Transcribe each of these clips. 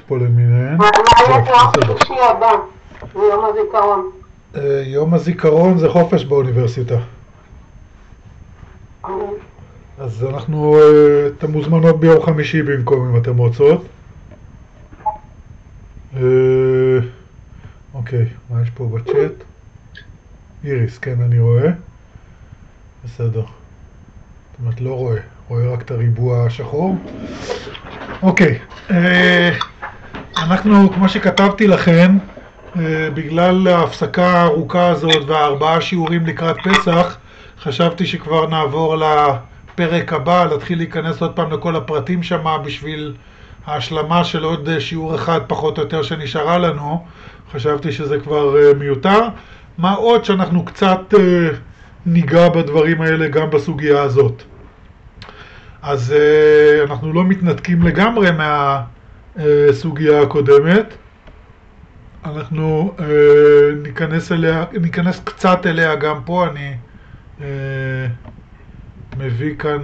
פה למיניהן. מה יהיה יום שישי הבא, ביום הזיכרון? יום הזיכרון זה חופש באוניברסיטה. אז אנחנו, אתם מוזמנות ביום חמישי במקום אם אתם רוצות. אוקיי, מה יש פה בצ'אט? איריס, כן אני רואה. בסדר. זאת אומרת לא רואה, רואה רק את הריבוע השחור. אוקיי, אנחנו כמו שכתבתי לכם, בגלל ההפסקה הארוכה הזאת והארבעה שיעורים לקראת פסח, חשבתי שכבר נעבור לפרק הבא, להתחיל להיכנס עוד פעם לכל הפרטים שמה בשביל ההשלמה של עוד שיעור אחד פחות או יותר שנשארה לנו. חשבתי שזה כבר מיותר. מה עוד שאנחנו קצת ניגע בדברים האלה גם בסוגיה הזאת. אז אנחנו לא מתנתקים לגמרי מהסוגיה הקודמת. אנחנו ניכנס קצת אליה גם פה. אני מביא כאן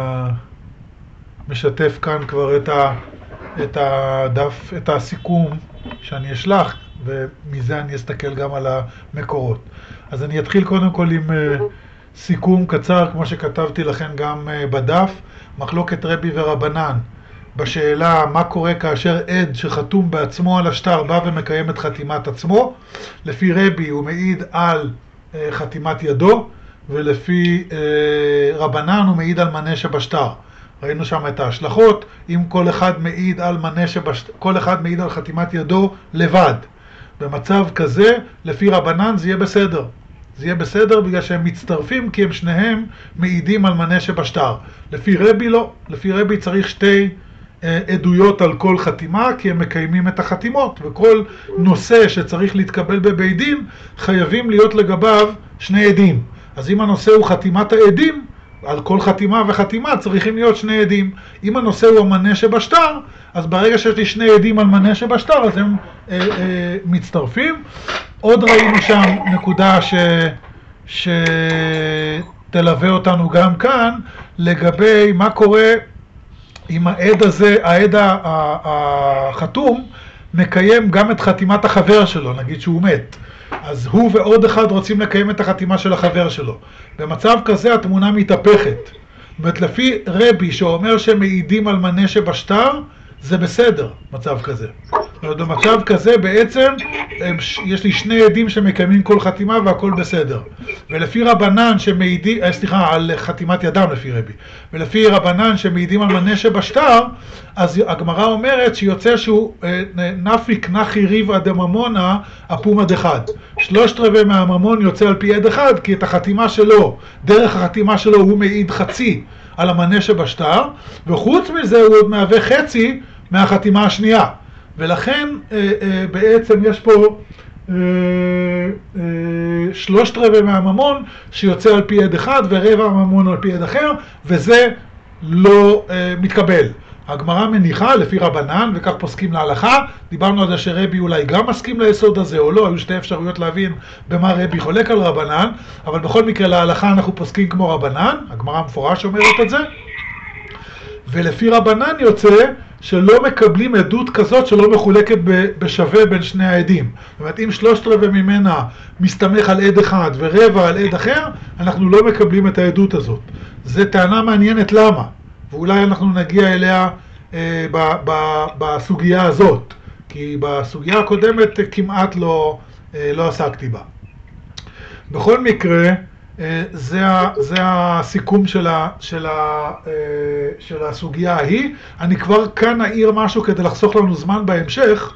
משתף כאן כבר את הדף, את הסיכום שאני אשלח, ומזה אני אסתכל גם על המקורות. אז אני אתחיל קודם כל עם סיכום קצר, כמו שכתבתי לכם גם בדף. מחלוקת רבי ורבנן בשאלה מה קורה כאשר עד שחתום בעצמו על השטר בא ומקיים את חתימת עצמו. לפי רבי הוא מעיד על חתימת ידו, ולפי רבנן הוא מעיד על מנה שבשטר. ראינו שם את ההשלכות. אם כל אחד מעיד על כל אחד מעיד על חתימת ידו לבד, במצב כזה לפי רבנן זה יהיה בסדר. זה יהיה בסדר בגלל שהם מצטרפים, כי הם שניהם מעידים על מנה שבשטר. לפי רבי לא. לפי רבי צריך שתי עדויות על כל חתימה, כי הם מקיימים את החתימות, וכל נושא שצריך להתקבל בבית דין חייבים להיות לגביו שני עדים. אז אם הנושא הוא חתימת העדים, על כל חתימה וחתימה צריכים להיות שני עדים. אם הנושא הוא המנה שבשטר, אז ברגע שיש לי שני עדים על מנה שבשטר, אז הם מצטרפים. עוד ראינו שם נקודה שתלווה אותנו גם כאן, לגבי מה קורה אם העד הזה, העד החתום, מקיים גם את חתימת החבר שלו, נגיד שהוא מת. אז הוא ועוד אחד רוצים לקיים את החתימה של החבר שלו. במצב כזה התמונה מתהפכת. זאת אומרת, לפי רבי שאומר שהם מעידים על מנה שבשטר, זה בסדר, מצב כזה. זאת אומרת, במצב כזה בעצם יש לי שני עדים שמקיימים כל חתימה והכל בסדר. ולפי רבנן שמעידים, על חתימת ידם לפי רבי. ולפי רבנן שמעידים על מנה שבשטר, אז הגמרא אומרת שיוצא שהוא נפיק נחי ריבא דממונה אפומא דחד. 3/4 מהממון יוצא על פי עד אחד, כי את החתימה שלו, דרך החתימה שלו הוא מעיד חצי על המנה שבשטר, וחוץ מזה הוא עוד מהווה חצי מהחתימה השנייה. ולכן בעצם יש פה 3/4 מהממון שיוצא על פי עד אחד ורבע הממון על פי עד אחר, וזה לא מתקבל. הגמרא מניחה לפי רבנן, וכך פוסקים להלכה. דיברנו על זה שרבי אולי גם מסכים ליסוד הזה או לא, היו שתי אפשרויות להבין במה רבי חולק על רבנן, אבל בכל מקרה להלכה אנחנו פוסקים כמו רבנן, הגמרא המפורש אומרת את זה. ולפי רבנן יוצא שלא מקבלים עדות כזאת שלא מחולקת בשווה בין שני העדים. זאת אומרת, אם 3/4 ממנה מסתמך על עד אחד ורבע על עד אחר, אנחנו לא מקבלים את העדות הזאת. זו טענה מעניינת למה, ואולי אנחנו נגיע אליה בסוגיה הזאת, כי בסוגיה הקודמת כמעט לא עסקתי בה. בכל מקרה, זה הסיכום של הסוגיה ההיא. אני כבר כאן אעיר משהו כדי לחסוך לנו זמן בהמשך.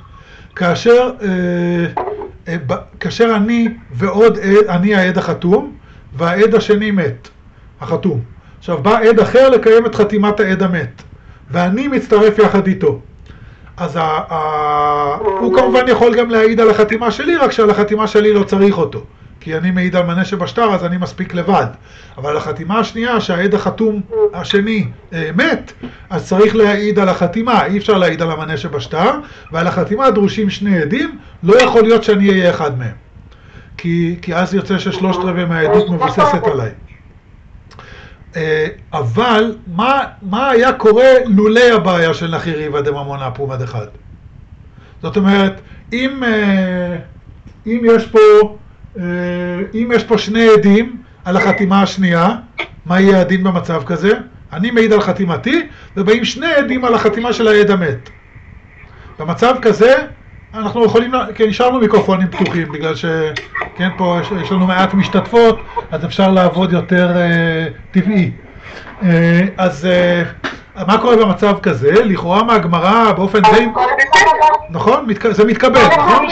כאשר אני ועוד עד, אני העד החתום והעד השני מת, החתום. עכשיו בא עד אחר לקיים את חתימת העד המת, ואני מצטרף יחד איתו. אז הוא כמובן יכול גם להעיד על החתימה שלי, רק שעל החתימה שלי לא צריך אותו. כי אני מעיד על מנה שבשטר, אז אני מספיק לבד. אבל החתימה השנייה, שהעד החתום השני מת, אז צריך להעיד על החתימה. אי אפשר להעיד על המנה שבשטר, ועל החתימה דרושים שני עדים. לא יכול להיות שאני אהיה אחד מהם. כי אז יוצא ש3/4 מהעדות מבוססת עליי. אבל מה היה קורה לולא הבעיה של נחי ריבא דממונה אפומא דחד? זאת אומרת, אם יש פה שני עדים על החתימה השנייה, מה יהיה הדין במצב כזה? אני מעיד על חתימתי, ובאים שני עדים על החתימה של העד המת. במצב כזה, אנחנו יכולים, כן, נשארנו מיקרופונים פתוחים, בגלל שכן, פה יש לנו מעט משתתפות, אז אפשר לעבוד יותר טבעי. אז מה קורה במצב כזה? לכאורה מהגמרא באופן די... נכון? זה מתקבל, נכון?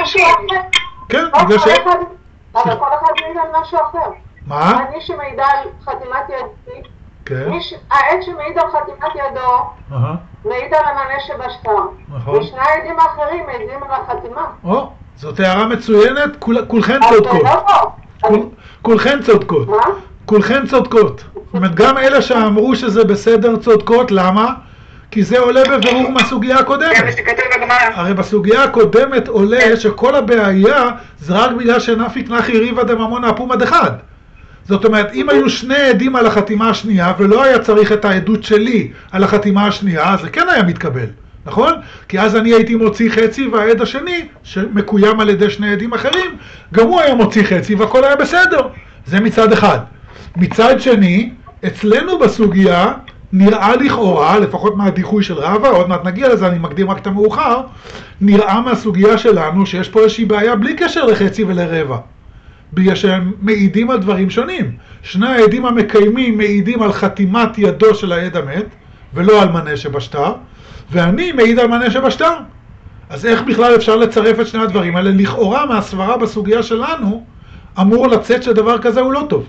כן, בגלל ש... אבל כל אחד מעיד על משהו אחר. מה? אני שמעידה על חתימת ידי, כן. העד שמעיד על חתימת ידו, מעיד על המענה שבשטר. נכון. ושני העדים האחרים מעידים על החתימה. או, זאת הערה מצוינת, כולכן צודקות. כולכן צודקות. מה? כולכן צודקות. זאת אומרת, גם אלה שאמרו שזה בסדר צודקות, למה? כי זה עולה בבירור מהסוגיה הקודמת. הרי בסוגיה הקודמת עולה שכל הבעיה זה רק בגלל שנפיק נחי ריבא דממון אפומא דחד. זאת אומרת, אם היו שני עדים על החתימה השנייה ולא היה צריך את העדות שלי על החתימה השנייה, זה כן היה מתקבל, נכון? כי אז אני הייתי מוציא חצי והעד השני, שמקוים על ידי שני עדים אחרים, גם הוא היה מוציא חצי והכל היה בסדר. זה מצד אחד. מצד שני, אצלנו בסוגיה נראה לכאורה, לפחות מהדיחוי של רבא, עוד מעט נגיע לזה, אני מקדים רק את המאוחר, נראה מהסוגיה שלנו שיש פה איזושהי בעיה בלי קשר לחצי ולרבע. בגלל שהם מעידים על דברים שונים. שני העדים המקיימים מעידים על חתימת ידו של העד המת, ולא על מנה שבשטר, ואני מעיד על מנה שבשטר. אז איך בכלל אפשר לצרף את שני הדברים האלה? לכאורה מהסברה בסוגיה שלנו, אמור לצאת שדבר כזה הוא לא טוב.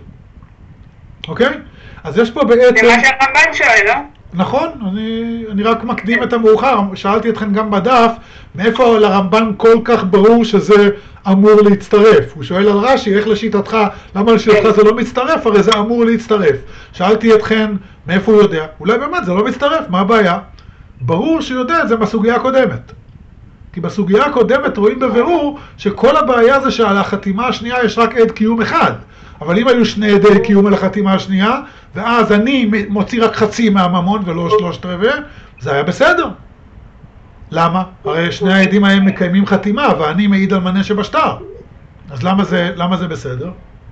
אוקיי? אז יש פה בעצם... זה מה שהרמב"ן שואל, לא? נכון, אני רק מקדים את המאוחר. שאלתי אתכם גם בדף, מאיפה לרמב"ן כל כך ברור שזה אמור להצטרף? הוא שואל על רש"י, איך לשיטתך, למה לשיטתך זה לא מצטרף? הרי זה אמור להצטרף. שאלתי אתכם, מאיפה הוא יודע? אולי באמת זה לא מצטרף, מה הבעיה? ברור שיודע את זה בסוגיה הקודמת. כי בסוגיה הקודמת רואים בבירור שכל הבעיה זה שעל החתימה השנייה יש רק עד קיום אחד. אבל אם היו שני עדי קיום על החתימה השנייה, ואז אני מוציא רק חצי מהממון ולא 3/4, זה היה בסדר. למה? הרי שני העדים ההם מקיימים חתימה, ואני מעיד על מנה שבשטר. אז למה זה בסדר?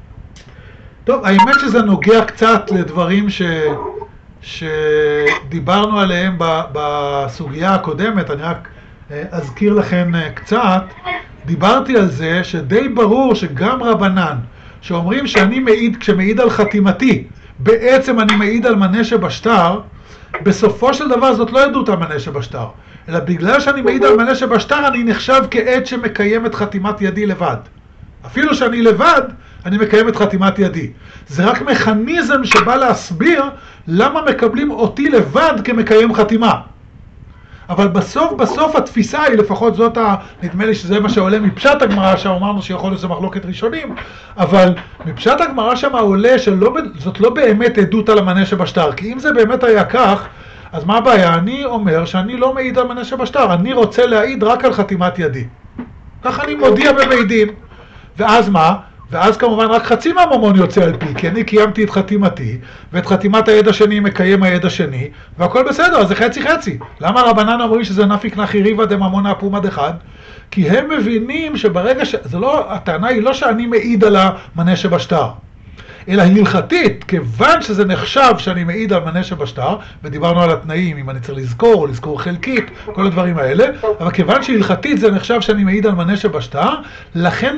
טוב, האמת שזה נוגע קצת לדברים שדיברנו עליהם בסוגיה הקודמת, אני רק אזכיר לכם קצת. דיברתי על זה שדי ברור שגם רבנן, שאומרים שאני מעיד, כשמעיד על חתימתי, בעצם אני מעיד על מנה שבשטר, בסופו של דבר זאת לא עדות על מנה שבשטר, אלא בגלל שאני מעיד על מנה שבשטר, אני נחשב כעד שמקיים את חתימת ידי לבד. אפילו שאני לבד, אני מקיים את חתימת ידי. זה רק מכניזם שבא להסביר למה מקבלים אותי לבד כמקיים חתימה. אבל בסוף התפיסה היא, לפחות זאת, נדמה לי שזה מה שעולה מפשט הגמרא, שאמרנו שיכול להיות שזה מחלוקת ראשונים, אבל מפשט הגמרא שם עולה שזאת לא באמת עדות על המנה שבשטר, כי אם זה באמת היה כך, אז מה הבעיה? אני אומר שאני לא מעיד על מנה שבשטר, אני רוצה להעיד רק על חתימת ידי. כך אני מודיע במעידים. ואז מה? ואז כמובן רק חצי מהממון יוצא על פי, כי אני קיימתי את חתימתי, ואת חתימת העד השני מקיים העד השני, והכל בסדר, אז זה חצי. למה רבנן אומרים שזה נפיק נחי ריבא דממון אפומא דחד? כי הם מבינים שברגע הטענה היא לא שאני מעיד על המנה שבשטר, אלא הלכתית, כיוון שזה נחשב שאני מעיד על מנה שבשטר, ודיברנו על התנאים, אם אני צריך לזכור או לזכור חלקית, כל הדברים האלה, אבל כיוון שהלכתית זה נחשב שאני מעיד על מנה שבשטר, לכן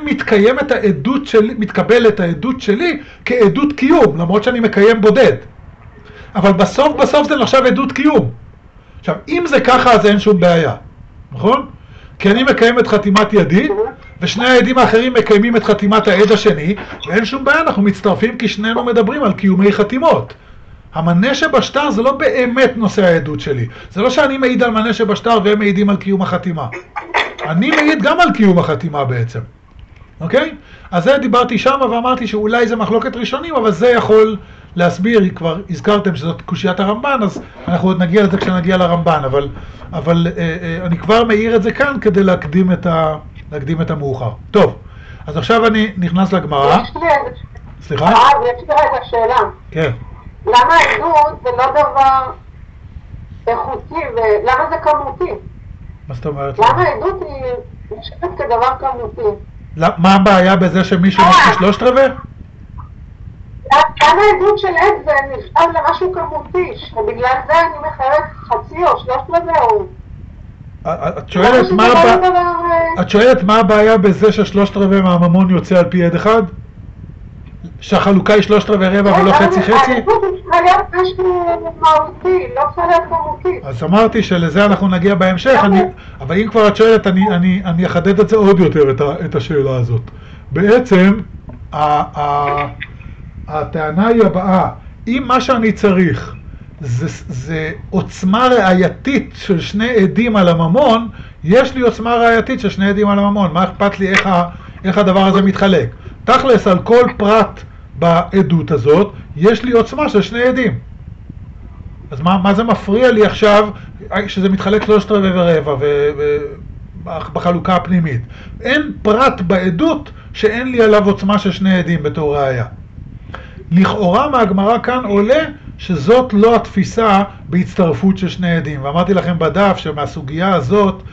מתקבלת העדות שלי כעדות קיום, למרות שאני מקיים בודד. אבל בסוף זה נחשב עדות קיום. עכשיו, אם זה ככה, אז אין שום בעיה, נכון? כי אני מקיים את חתימת ידי, ושני העדים האחרים מקיימים את חתימת העד השני, ואין שום בעיה, אנחנו מצטרפים כי שנינו מדברים על קיומי חתימות. המנה שבשטר זה לא באמת נושא העדות שלי. זה לא שאני מעיד על מנה שבשטר והם מעידים על קיום החתימה. אני מעיד גם על קיום החתימה בעצם. אוקיי? אז זה דיברתי שם ואמרתי שאולי זה מחלוקת ראשונים, אבל זה יכול להסביר, כבר הזכרתם שזאת קושיית הרמב"ן, אז אנחנו עוד נגיע לזה כשנגיע לרמב"ן, אבל אני כבר מעיר את זה כאן כדי להקדים את המאוחר. טוב, אז עכשיו אני נכנס לגמרא. סליחה? יש לי רגע שאלה. כן. למה עדות זה לא דבר איכותי, ולמה זה כמותי? מה זאת אומרת? למה העדות היא נשארת כדבר כמותי? מה הבעיה בזה שמישהו מוציא 3/4? למה העדות של עד זה נחשב למשהו כמותי, שבגלל זה אני מחייבת חצי או 3/4 או... את שואלת מה הבעיה בזה ש3/4 מהממון יוצא על פי עד אחד? שהחלוקה היא 3/4 ולא חצי חצי? העדות צריכה להיות משהו מהותי, לא צריכה להיות כמותית. אז אמרתי שלזה אנחנו נגיע בהמשך, אבל אם כבר את שואלת, אני אחדד את זה עוד יותר, את השאלה הזאת. בעצם, הטענה היא הבאה, אם מה שאני צריך זה עוצמה ראייתית של שני עדים על הממון, יש לי עוצמה ראייתית של שני עדים על הממון. מה אכפת לי איך הדבר הזה מתחלק? תכלס על כל פרט בעדות הזאת, יש לי עוצמה של שני עדים. אז מה זה מפריע לי עכשיו שזה מתחלק 3/4 ורבע בחלוקה הפנימית? אין פרט בעדות שאין לי עליו עוצמה של שני עדים בתור ראיה. לכאורה מהגמרא כאן עולה שזאת לא התפיסה בהצטרפות של שני עדים. ואמרתי לכם בדף שמהסוגיה הזאת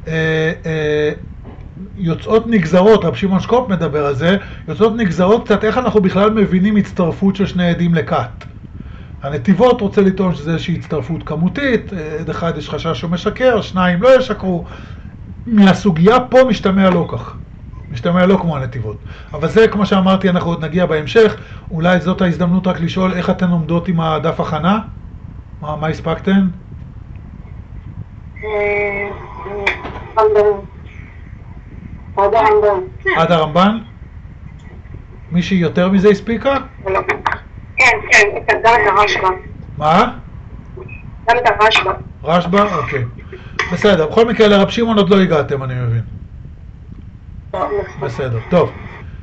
יוצאות נגזרות, רב שמעון שקופ מדבר על זה, יוצאות נגזרות קצת איך אנחנו בכלל מבינים הצטרפות של שני עדים לכת. הנתיבות רוצה לטעון שזה איזושהי הצטרפות כמותית, עד אחד יש חשש שהוא משקר, שניים לא ישקרו. מהסוגיה פה משתמע לא כך. משתמע לא כמו הנתיבות. אבל זה, כמו שאמרתי, אנחנו עוד נגיע בהמשך. אולי זאת ההזדמנות רק לשאול איך אתן עומדות עם הדף הכנה? מה הספקתן? עד הרמב"ן? מישהי יותר מזה הספיקה? כן, גם את הרשב"א. מה? גם את הרשב"א. רשב"א? אוקיי. בסדר, בכל מקרה לרב שמעון עוד לא הגעתם, אני מבין. בסדר, טוב.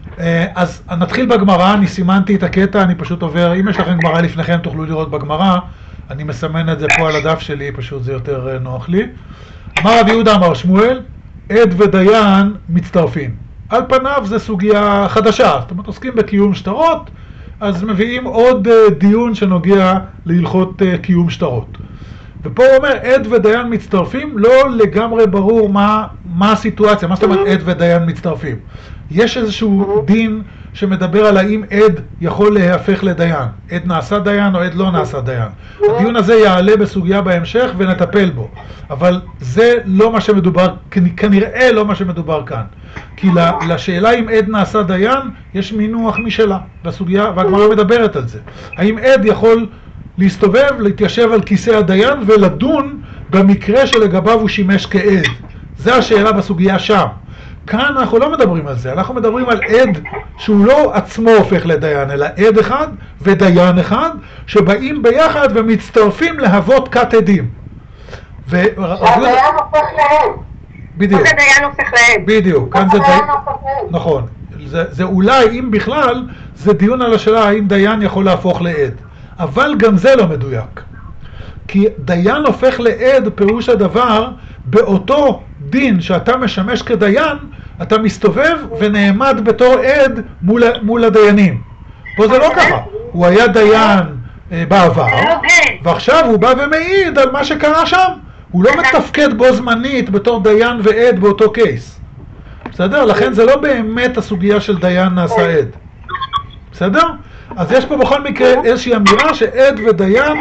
אז נתחיל בגמרא, אני סימנתי את הקטע, אני פשוט עובר, אם יש לכם גמרא לפניכם תוכלו לראות בגמרא, אני מסמן את זה פה על הדף שלי, פשוט זה יותר נוח לי. אמר רב יהודה אמר שמואל, עד ודיין מצטרפים. על פניו זה סוגיה חדשה, זאת אומרת עוסקים בקיום שטרות, אז מביאים עוד דיון שנוגע להלכות קיום שטרות. ופה הוא אומר, עד ודיין מצטרפים, לא לגמרי ברור מה הסיטואציה, מה זאת אומרת עד ודיין מצטרפים. יש איזשהו דין שמדבר על האם עד יכול להפך לדיין. עד נעשה דיין או עד לא נעשה דיין. הדיון הזה יעלה בסוגיה בהמשך ונטפל בו. אבל זה לא מה שמדובר, כנראה לא מה שמדובר כאן. כי לשאלה אם עד נעשה דיין, יש מינוח משלה בסוגיה, והגמרא מדברת על זה. האם עד יכול להסתובב, להתיישב על כיסא הדיין ולדון במקרה שלגביו הוא שימש כעד. זה השאלה בסוגיה שם. כאן אנחנו לא מדברים על זה, אנחנו מדברים על עד שהוא לא עצמו הופך לדיין, אלא עד אחד ודיין אחד שבאים ביחד ומצטרפים להוות כת עדים. שהדיין הופך לעד. בדיוק. זה דיין הופך לעד. בדיוק. כאן זה דיין. נכון. זה אולי, אם בכלל, זה דיון על השאלה האם דיין יכול להפוך לעד. אבל גם זה לא מדויק. כי דיין הופך לעד פירוש הדבר, באותו דין שאתה משמש כדיין, אתה מסתובב ונעמד בתור עד מול הדיינים. פה זה לא ככה. הוא היה דיין בעבר, ועכשיו הוא בא ומעיד על מה שקרה שם. הוא לא מתפקד בו זמנית בתור דיין ועד באותו קייס. בסדר? לכן זה לא באמת הסוגיה של דיין נעשה עד. בסדר? אז יש פה בכל מקרה איזושהי אמירה שעד ודיין...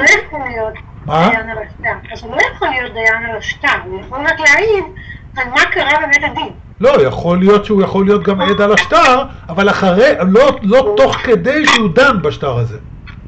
מה? אז הוא לא יכול להיות דיין על השטר, הוא יכול רק להעיד על מה קרה בבית הדין. לא, יכול להיות שהוא יכול להיות גם עד על השטר, אבל אחרי, לא תוך כדי שהוא דן בשטר הזה.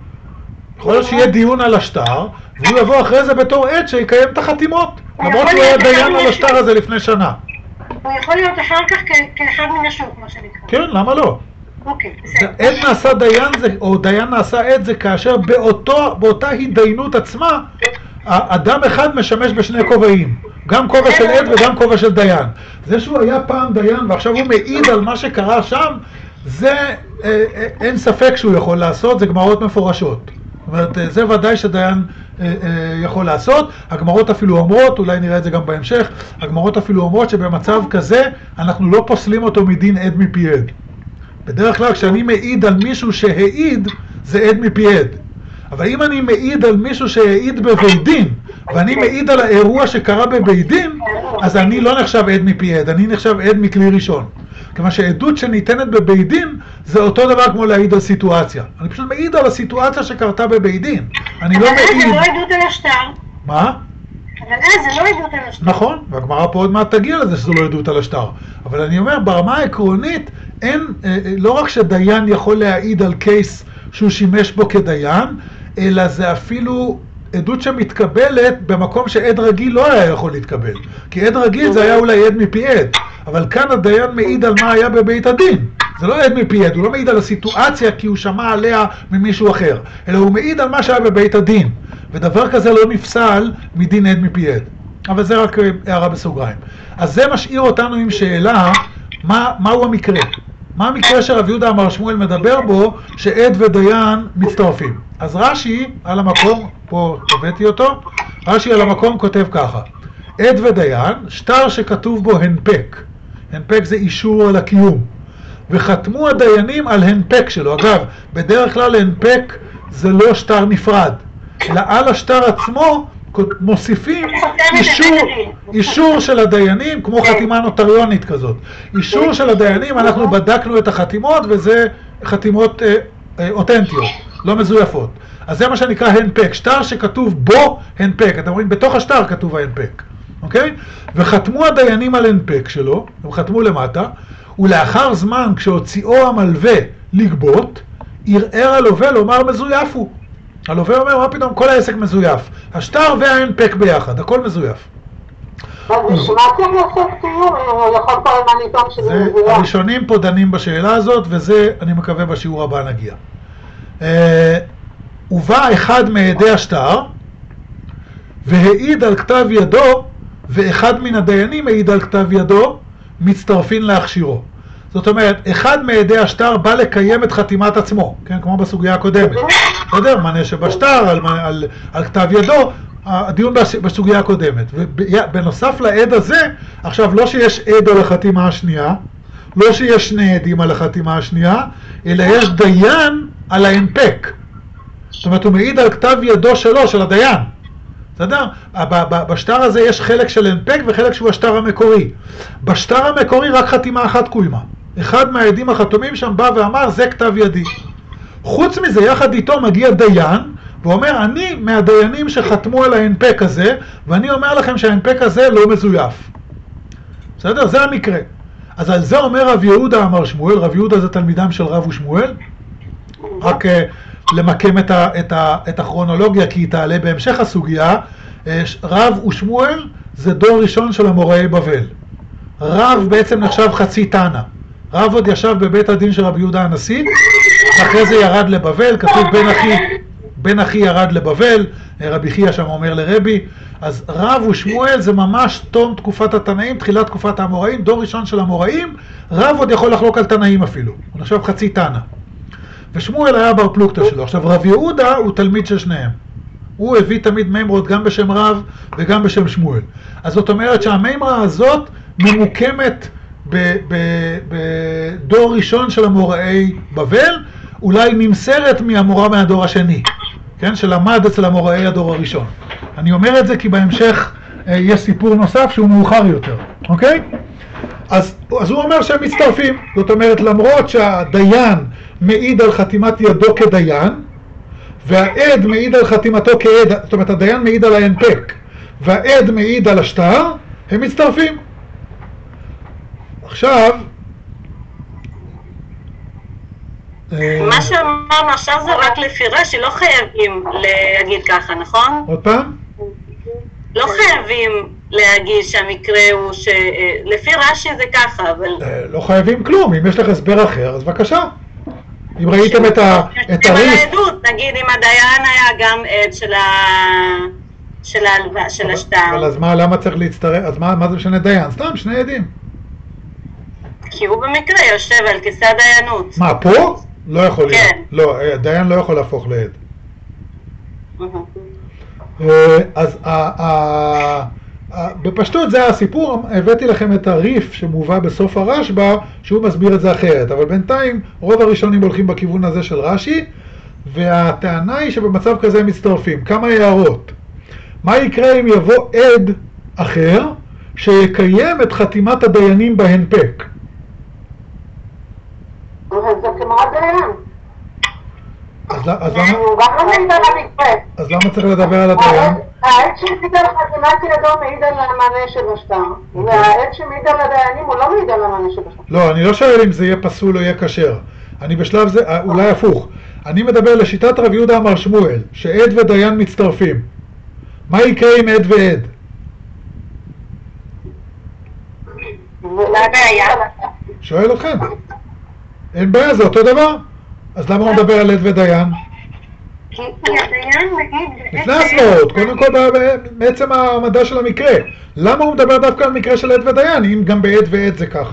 יכול להיות שיהיה דיון על השטר, והוא יבוא אחרי זה בתור עד שיקיים את החתימות, למרות שהוא היה דיין על השטר הזה לפני שנה. הוא יכול להיות אחר כך כאחד מן השוק, מה שנקרא. כן, למה לא? אוקיי, בסדר. עד נעשה דיין או דיין נעשה עד זה כאשר באותה התדיינות עצמה, אדם אחד משמש בשני כובעים. גם כובע של עד וגם כובע של דיין. זה שהוא היה פעם דיין ועכשיו הוא מעיד על מה שקרה שם, זה אין ספק שהוא יכול לעשות, זה גמרות מפורשות. זאת אומרת, זה ודאי שדיין יכול לעשות. הגמרות אפילו אומרות, אולי נראה את זה גם בהמשך, הגמרות אפילו אומרות שבמצב כזה אנחנו לא פוסלים אותו מדין עד מפי עד. בדרך כלל כשאני מעיד על מישהו שהעיד, זה עד מפי עד. אבל אם אני מעיד על מישהו שהעיד בבית דין, ואני מעיד על האירוע שקרה בבית דין, אז אני לא נחשב עד מפי עד, אני נחשב עד מכלי ראשון. כיוון שעדות שניתנת בבית דין זה אותו דבר כמו להעיד על סיטואציה. אני פשוט מעיד על הסיטואציה שקרתה בבית דין. אני לא מעיד... אבל זה לא עדות על השטר. מה? אבל זה לא עדות על השטר. נכון, והגמרא פה עוד מעט תגיע לזה שזו לא עדות על השטר. אבל אני אומר, ברמה העקרונית, אין, לא רק שדיין יכול להעיד על קייס שהוא שימש בו כדיין, אלא זה אפילו עדות שמתקבלת במקום שעד רגיל לא היה יכול להתקבל. כי עד רגיל זה היה אולי עד מפי עד, אבל כאן הדיין מעיד על מה היה בבית הדין. זה לא עד מפי עד, הוא לא מעיד על הסיטואציה כי הוא שמע עליה ממישהו אחר, אלא הוא מעיד על מה שהיה בבית הדין. ודבר כזה לא נפסל מדין עד מפי עד. אבל זה רק הערה בסוגריים. אז זה משאיר אותנו עם שאלה, מהו המקרה? מה המקרה שרב יהודה אמר שמואל מדבר בו, שעד ודיין מצטרפים? אז רש"י על המקום, פה הבאתי אותו, רש"י על המקום כותב ככה: עד ודיין, שטר שכתוב בו הנפק. הנפק זה אישור על הקיום. וחתמו הדיינים על הנפק שלו. אגב, בדרך כלל הנפק זה לא שטר נפרד, אלא על השטר עצמו מוסיפים אישור של הדיינים, כמו חתימה נוטריונית כזאת. אישור של הדיינים, אנחנו בדקנו את החתימות, וזה חתימות אותנטיות, לא מזויפות. אז זה מה שנקרא הנפק, שטר שכתוב בו הנפק. אתם רואים, בתוך השטר כתוב ההנפק, אוקיי? וחתמו הדיינים על הנפק שלו, הם חתמו למטה, ולאחר זמן כשהוציאו המלווה לגבות, ערער הלווה לומר מזויף הוא. הלווה אומר, מה פתאום, כל העסק מזויף. השטר וההנפק ביחד, הכל מזויף. אז בשביל אתם לעשות קיום, יכול כל הזמן לטעון שזה מזויף. הראשונים פה דנים בשאלה הזאת, וזה אני מקווה בשיעור הבא נגיע. ובא אחד מעדי השטר, והעיד על כתב ידו, ואחד מן הדיינים העיד על כתב ידו, מצטרפין להכשירו. זאת אומרת, אחד מעדי השטר בא לקיים את חתימת עצמו, כן, כמו בסוגיה הקודמת. בסדר? מנה שבשטר, על כתב ידו, הדיון בסוגיה הקודמת. ובנוסף לעד הזה, עכשיו לא שיש עד על החתימה השנייה, לא שיש שני עדים על החתימה השנייה, אלא יש דיין על ההנפק. זאת אומרת, הוא מעיד על כתב ידו שלו, של הדיין. בסדר? בשטר הזה יש חלק של הנפק וחלק שהוא השטר המקורי. בשטר המקורי רק חתימה אחת קוימה. אחד מהעדים החתומים שם בא ואמר, זה כתב ידי. חוץ מזה, יחד איתו מגיע דיין, ואומר, אני מהדיינים שחתמו על ההנפק הזה, ואני אומר לכם שההנפק הזה לא מזויף. בסדר? זה המקרה. אז על זה אומר רב יהודה אמר שמואל, רב יהודה זה תלמידם של רב ושמואל, רק למקם את הכרונולוגיה, כי היא תעלה בהמשך הסוגיה. רב ושמואל זה דור ראשון של אמוראי בבל. רב בעצם נחשב חצי תנא. רב עוד ישב בבית הדין של רבי יהודה הנשיא, ואחרי זה ירד לבבל, כתוב בן אחי ירד לבבל, רבי חייא שם אומר לרבי. אז רב ושמואל זה ממש תום תקופת התנאים, תחילת תקופת האמוראים, דור ראשון של אמוראים. רב עוד יכול לחלוק על תנאים אפילו, הוא נחשב חצי תנא. ושמואל היה בר פלוגתא שלו. עכשיו רב יהודה הוא תלמיד של שניהם. הוא הביא תמיד מימרות גם בשם רב וגם בשם שמואל. אז זאת אומרת שהמימרה הזאת ממוקמת בדור ראשון של אמוראי בבל, אולי נמסרת מהמורה מהדור השני, כן? שלמד אצל אמוראי הדור הראשון. אני אומר את זה כי בהמשך יש סיפור נוסף שהוא מאוחר יותר, אוקיי? אז הוא אומר שהם מצטרפים. זאת אומרת, למרות שהדיין מעיד על חתימת ידו כדיין, והעד מעיד על חתימתו כעד, זאת אומרת, הדיין מעיד על ההנפק, והעד מעיד על השטר, הם מצטרפים. עכשיו, מה שאמרנו עכשיו זה רק לפי רש"י, לא חייבים להגיד ככה, נכון? עוד פעם? לא חייבים להגיד שהמקרה הוא לפי רש"י זה ככה, אבל... לא חייבים כלום, אם יש לך הסבר אחר, אז בבקשה. אם ראיתם את הריף... נגיד אם הדיין היה גם עד של השטר. אבל אז מה, למה צריך להצטרף? אז מה זה משנה דיין? סתם, שני עדים. כי הוא במקרה יושב על כיסא הדיינות. מה, פה? לא יכול להיות. כן. לא, דיין לא יכול להפוך לעד. אז בפשטות זה הסיפור. הבאתי לכם את הריף שמובא בסוף הרשב"א, שהוא מסביר את זה אחרת, אבל בינתיים רוב הראשונים הולכים בכיוון הזה של רש"י, והטענה היא שבמצב כזה הם מצטרפים. כמה הערות. מה יקרה אם יבוא עד אחר שיקיים את חתימת הדיינים בהנפק? אבל זה כמו הדיין. אז הוא גם לא מעיד על המקרה. למה צריך לדבר על הדיין? העד שמעיד על חתימת ידו מעיד על המענה שבשטר, והעד שמעיד על הדיינים הוא לא מעיד על המענה שבשטר. לא, אני לא שואל אם זה יהיה פסול או יהיה כשר. אני בשלב זה, אולי הפוך. אני מדבר לשיטת רב יהודה אמר שמואל, שעד ודיין מצטרפים. מה יקרה עם עד ועד? מה הבעיה? שואל אתכם. אין בעיה, זה אותו דבר. אז למה הוא מדבר על עד ודיין? כי הדיין מעיד... לפני הסברות, קודם כל בעצם המדע של המקרה. למה הוא מדבר דווקא על מקרה של עד ודיין, אם גם בעד ועד זה ככה?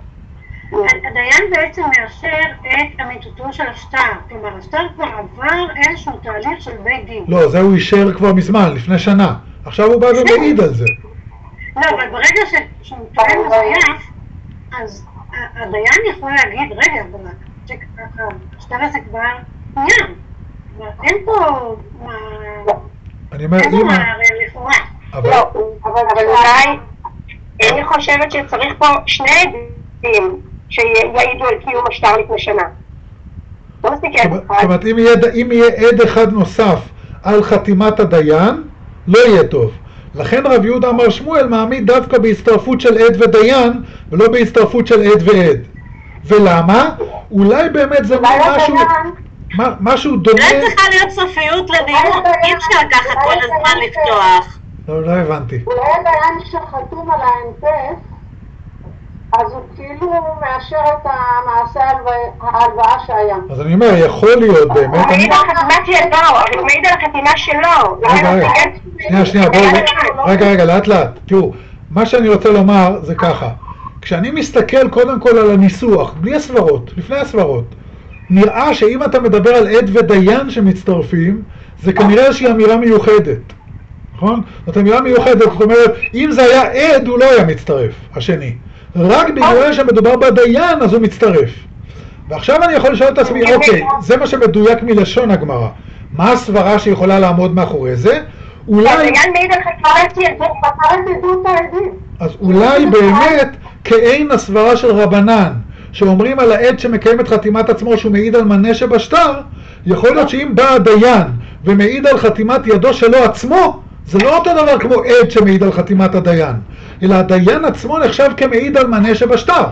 הדיין בעצם מאשר את אמיתותו של השטר. כלומר, השטר כבר עבר איזשהו תהליך של בית דין. לא, זה הוא אישר כבר מזמן, לפני שנה. עכשיו הוא בא ומעיד על זה. לא, אבל ברגע שהוא טוען מזויף, אז הדיין יכול להגיד, רגע, אבל השטר הזה כבר עניין. אין פה מה... אני אומר, אין פה אמא... מה לכאורה. לא, אבל אולי, אני חושבת שצריך פה שני עדים שיעידו על קיום השטר לפני שנה. לא מספיק עד אחד. זאת אומרת, אם יהיה עד אחד נוסף על חתימת הדיין, לא יהיה טוב. לכן רב יהודה אמר שמואל מעמיד דווקא בהצטרפות של עד ודיין, ולא בהצטרפות של עד ועד. ולמה? אולי באמת זה משהו דומה... אולי צריכה להיות סופיות לדיון, אי אפשר ככה כל הזמן לפתוח. לא הבנתי. אולי הדיין שחתום על האנפס, אז הוא כאילו מאשר את המעשה ההלוואה שהיה. אז אני אומר, יכול להיות באמת... הוא מעיד על חתימת ידו, הוא מעיד על החתימה שלו. שנייה, בואו, רגע, לאט. תראו, מה שאני רוצה לומר זה ככה. כשאני מסתכל קודם כל על הניסוח, בלי הסברות, לפני הסברות, נראה שאם אתה מדבר על עד ודיין שמצטרפים, זה כנראה איזושהי אמירה מיוחדת. נכון? זאת אמירה מיוחדת, זאת אומרת, אם זה היה עד, הוא לא היה מצטרף, השני. רק בגלל שמדובר בדיין, אז הוא מצטרף. ועכשיו אני יכול לשאול את עצמי, אוקיי, זה מה שמדויק מלשון הגמרא. מה הסברה שיכולה לעמוד מאחורי זה? אולי... הדיין מעיד על חתימת עדות העדים. אז אולי באמת, כאין הסברה של רבנן, שאומרים על העד שמקיים את חתימת עצמו שהוא מעיד על מנה שבשטר, יכול להיות שאם בא הדיין ומעיד על חתימת ידו שלו עצמו, זה לא אותו דבר כמו עד שמעיד על חתימת הדיין, אלא הדיין עצמו נחשב כמעיד על מנה שבשטר.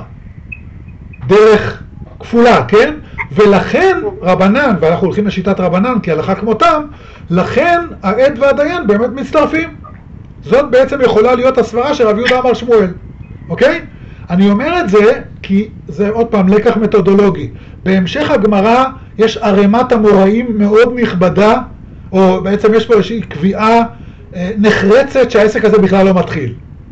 דרך כפולה, כן? ולכן רבנן, ואנחנו הולכים לשיטת רבנן כי הלכה כמותם, לכן העד והדיין באמת מצטרפים. זאת בעצם יכולה להיות הסברה של רב יהודה אמר שמואל. אוקיי? אני אומר את זה כי זה עוד פעם לקח מתודולוגי. בהמשך הגמרא יש ערימת אמוראים מאוד נכבדה, או בעצם יש פה איזושהי קביעה נחרצת שהעסק הזה בכלל לא מתחיל.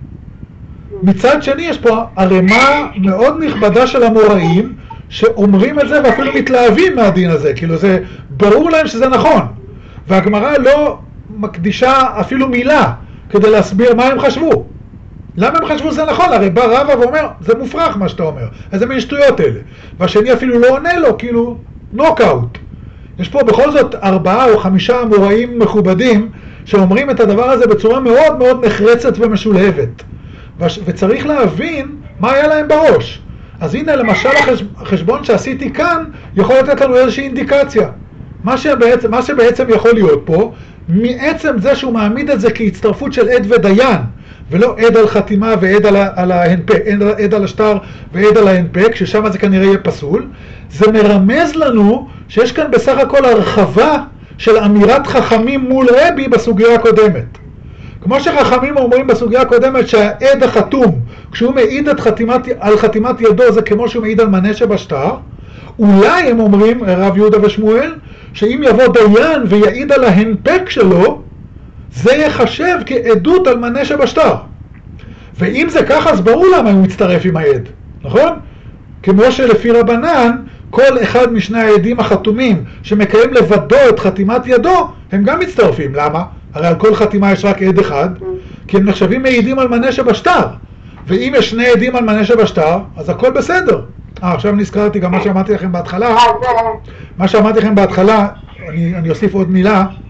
מצד שני יש פה ערימה מאוד נכבדה של אמוראים שאומרים את זה ואפילו מתלהבים מהדין הזה, כאילו זה ברור להם שזה נכון, והגמרא לא מקדישה אפילו מילה כדי להסביר מה הם חשבו. למה הם חשבו זה נכון? הרי בא רבא ואומר, זה מופרך מה שאתה אומר, איזה מין שטויות אלה. והשני אפילו לא עונה לו, כאילו נוקאוט. יש פה בכל זאת 4 או 5 אמוראים מכובדים שאומרים את הדבר הזה בצורה מאוד מאוד נחרצת ומשולהבת. וצריך להבין מה היה להם בראש. אז הנה למשל החשבון שעשיתי כאן יכול לתת לנו איזושהי אינדיקציה. מה שבעצם יכול להיות פה, מעצם זה שהוא מעמיד את זה כהצטרפות של עד ודיין, ולא עד על חתימה ועד על ההנפק, עד על השטר ועד על ההנפק, ששם זה כנראה יהיה פסול, זה מרמז לנו שיש כאן בסך הכל הרחבה של אמירת חכמים מול רבי בסוגיה הקודמת. כמו שחכמים אומרים בסוגיה הקודמת שהעד החתום, כשהוא מעיד על חתימת ידו זה כמו שהוא מעיד על מנה שבשטר, אולי הם אומרים, רב יהודה ושמואל, שאם יבוא דיין ויעיד על ההנפק שלו, זה יחשב כעדות על מנה שבשטר. ואם זה ככה, אז ברור למה הוא מצטרף עם העד, נכון? כמו שלפי רבנן, כל אחד משני העדים החתומים שמקיים לבדו את חתימת ידו, הם גם מצטרפים. למה? הרי על כל חתימה יש רק עד אחד, כי הם נחשבים מעידים על מנה שבשטר. ואם יש 2 עדים על מנה שבשטר, אז הכל בסדר. עכשיו נזכרתי גם מה שאמרתי לכם בהתחלה. מה שאמרתי לכם בהתחלה, אני אוסיף עוד מילה.